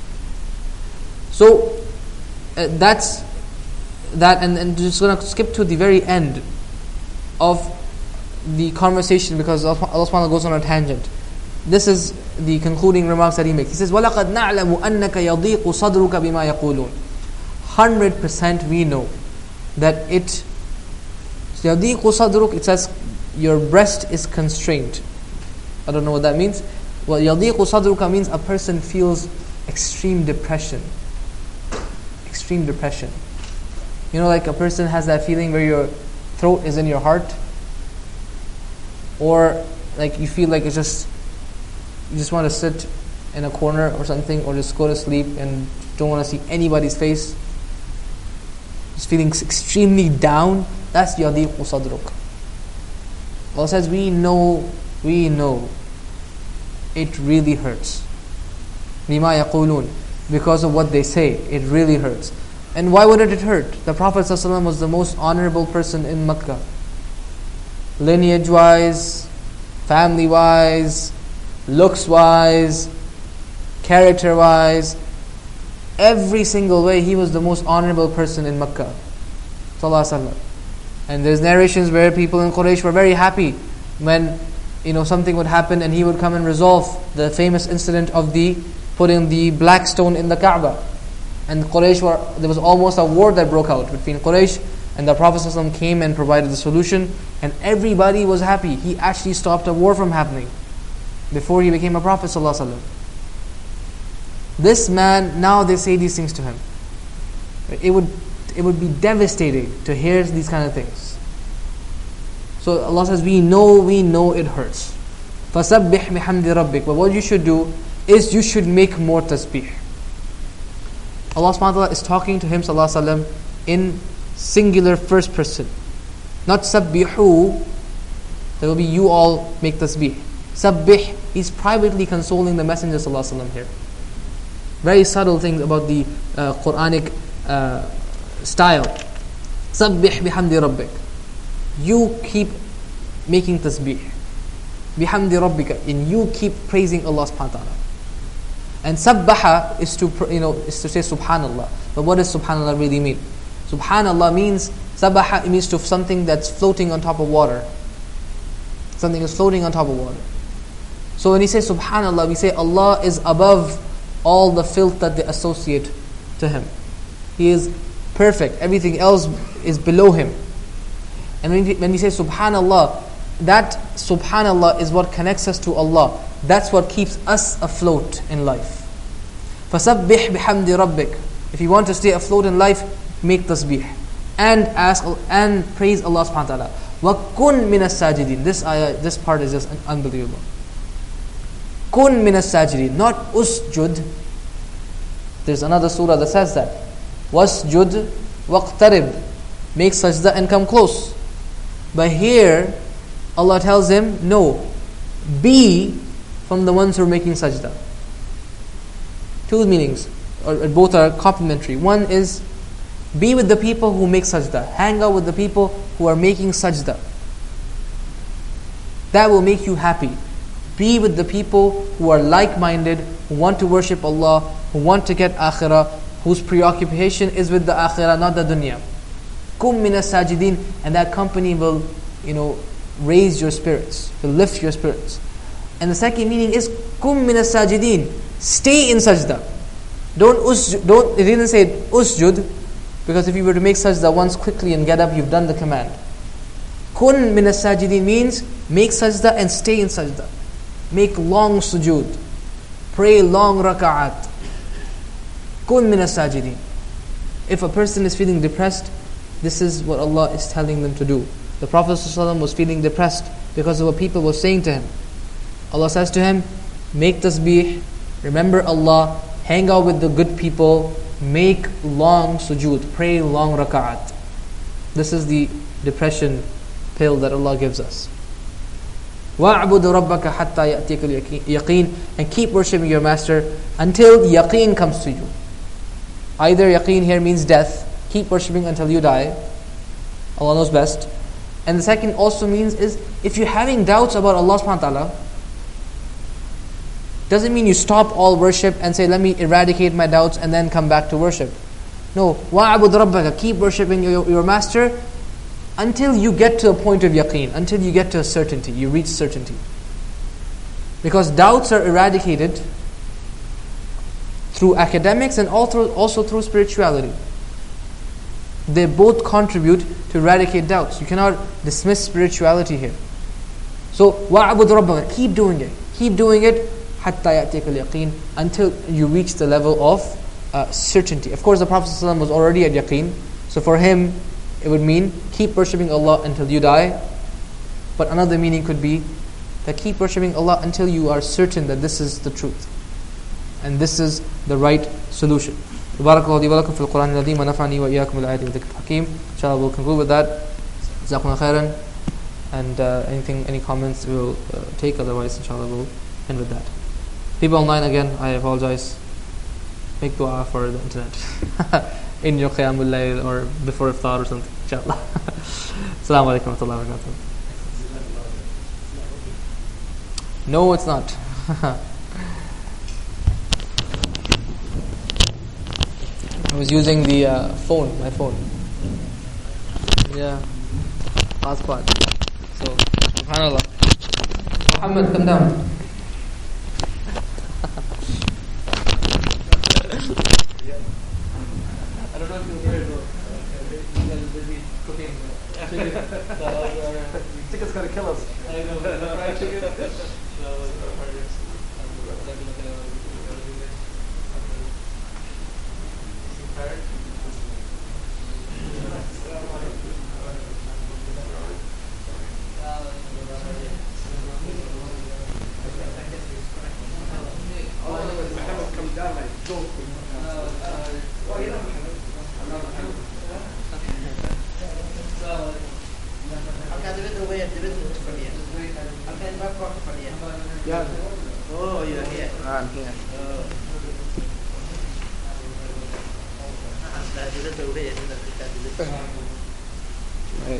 So, that's that. And just going to skip to the very end of the conversation because Allah subhanahu wa ta'ala goes on a tangent. This is the concluding remarks that he makes. He says, وَلَقَدْ نَعْلَمُ أَنَّكَ يَضِيقُ صَدْرُكَ بِمَا يَقُولُونَ. 100% we know that it يَضِيقُ صَدْرُكَ, it says your breast is constrained. I don't know what that means. Well, يَضِيقُ صَدْرُكَ means a person feels extreme depression. Extreme depression. Like a person has that feeling where your throat is in your heart. Or like you feel like you just want to sit in a corner or something, or just go to sleep and don't want to see anybody's face. Just feeling extremely down. That's yadiqu sadruk. Allah says, we know, it really hurts. Bima yaqulun, because of what they say, it really hurts. And why wouldn't it hurt? The Prophet ﷺ was the most honorable person in Makkah. Lineage-wise, family-wise, looks-wise, character-wise, every single way, he was the most honorable person in Makkah. And there's narrations where people in Quraysh were very happy when something would happen and he would come and resolve the famous incident of putting the black stone in the Kaaba. And there was almost a war that broke out between Quraysh, and the Prophet ﷺ came and provided the solution, and everybody was happy. He actually stopped a war from happening before he became a Prophet ﷺ. This man, now they say these things to him. It would be devastating to hear these kind of things. So Allah says, we know it hurts. فَسَبِّحْ بِحَمْدِ رَبِّكَ. But what you should do is you should make more tasbih. Allah subhanahu wa ta'ala is talking to him sallallahu alaihi wasallam in singular first person. Not sabbihu, that will be you all make tasbih. Sabbih, he's privately consoling the Messenger sallallahu alaihi wasallam here. Very subtle things about the Quranic style. Sabbih bihamdi rabbik. You keep making tasbih. Bihamdi rabbika. And you keep praising Allah subhanahu wa ta'ala. And sabbaha is to say subhanallah. But what does subhanallah really mean? Subhanallah means, sabaha, it means to something that's floating on top of water. Something is floating on top of water. So when he says subhanallah, we say Allah is above all the filth that they associate to Him. He is perfect. Everything else is below Him. And when we say subhanallah, that subhanallah is what connects us to Allah. That's what keeps us afloat in life. فَسَبِّحْ بِحَمْدِ رَبِّكَ. If you want to stay afloat in life, make tasbih and ask and praise Allah subhanahu wa ta'ala. وَكُن مِنَ السَّاجِدِينَ. This part is just unbelievable. Kun min as-sajidin, not usjud. There's another surah that says that. Wasjud waqtarib. Make sajda and come close. But here, Allah tells him, no, be from the ones who are making sajda. Two meanings, or both are complementary. One is, Be with the people who make sajda. Hang out with the people who are making sajda. That will make you happy. Be with the people who are like-minded, who want to worship Allah, who want to get akhirah, whose preoccupation is with the akhirah, not the dunya. Kum min as-sajidin, and that company will, raise your spirits, will lift your spirits. And the second meaning is kum min as-sajidin. Stay in sajda. It didn't say usjud, because if you were to make sajda once quickly and get up, you've done the command. Kun min as-sajidin means make sajda and stay in sajda. Make long sujood. Pray long raka'at. Kun min as-sajidin. If a person is feeling depressed, this is what Allah is telling them to do. The Prophet ﷺ was feeling depressed because of what people were saying to him. Allah says to him, make tasbih, remember Allah, hang out with the good people, make long sujood, pray long raka'at. This is the depression pill that Allah gives us. وَاعْبُدُ رَبَّكَ حَتَّى يَأْتِيكَ الْيَقِينَ, and keep worshipping your master until yaqeen comes to you. Either yaqeen here means death, keep worshipping until you die. Allah knows best. And the second also means is, if you're having doubts about Allah subhanahu wa ta'ala, doesn't mean you stop all worship and say, let me eradicate my doubts and then come back to worship. No, وَاعْبُدْ رَبَّكَ, keep worshipping your master until you get to a point of yaqeen, until you get to a certainty, you reach certainty. Because doubts are eradicated through academics and also through spirituality. They both contribute to eradicate doubts. You cannot dismiss spirituality here. So, وَاعْبُدْ رَبَّكَ, keep doing it. Keep doing it حَتَّى يَأْتِيكَ الْيَقِينَ, until you reach the level of certainty. Of course, the Prophet ﷺ was already at yaqeen. So for him, it would mean keep worshipping Allah until you die. But another meaning could be that keep worshipping Allah until you are certain that this is the truth. And this is the right solution. Barakallahu li wa lakum fil Quran al-Azim wa nafa'ani wa iyyakum bil ayati wa dhikr hakim. Inshallah we'll conclude with that. Jazakumullah khairan. And any comments we will take, otherwise inshallah we'll end with that. People online, again, I apologize. Make dua for the internet. In your qiyamul layl or before iftar or something. Inshallah. Assalamu alaikum wa rahmatullahi wa barakatuh. No, it's not. I was using the my phone. Yeah. Hotspot. So, subhanallah. Muhammad, come down. I don't know if you hear it, cooking chicken. Chicken's gonna kill us. I know. Fried chicken. Oh, you're here. I'm here. Right.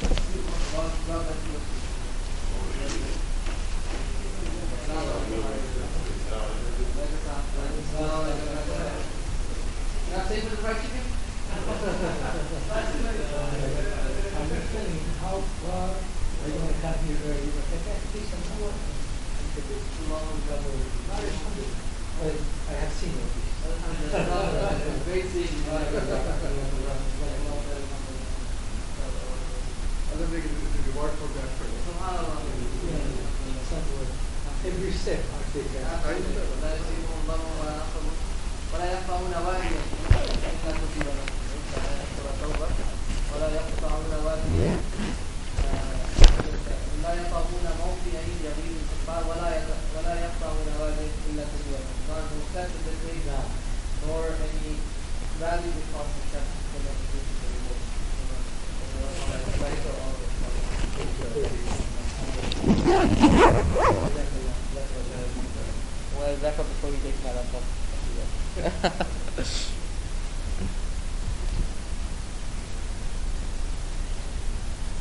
Not safe with the fried chicken? I'm just saying, how far are you going to cut here? You're going to take that piece and so on? It's too long, I have seen your piece. Great seeing you. I don't think it's a reward for that. Every step I take that. ولا يقطعون واديا إلا كتب لهم ولا يقطعون واديا لا يطعمون موطئ يغيظ الكفار ولا يقطعون واديا إلا كتب لهم. God will set in the way down, nor any valley because the chest for them to do well, back up before we take my laptop.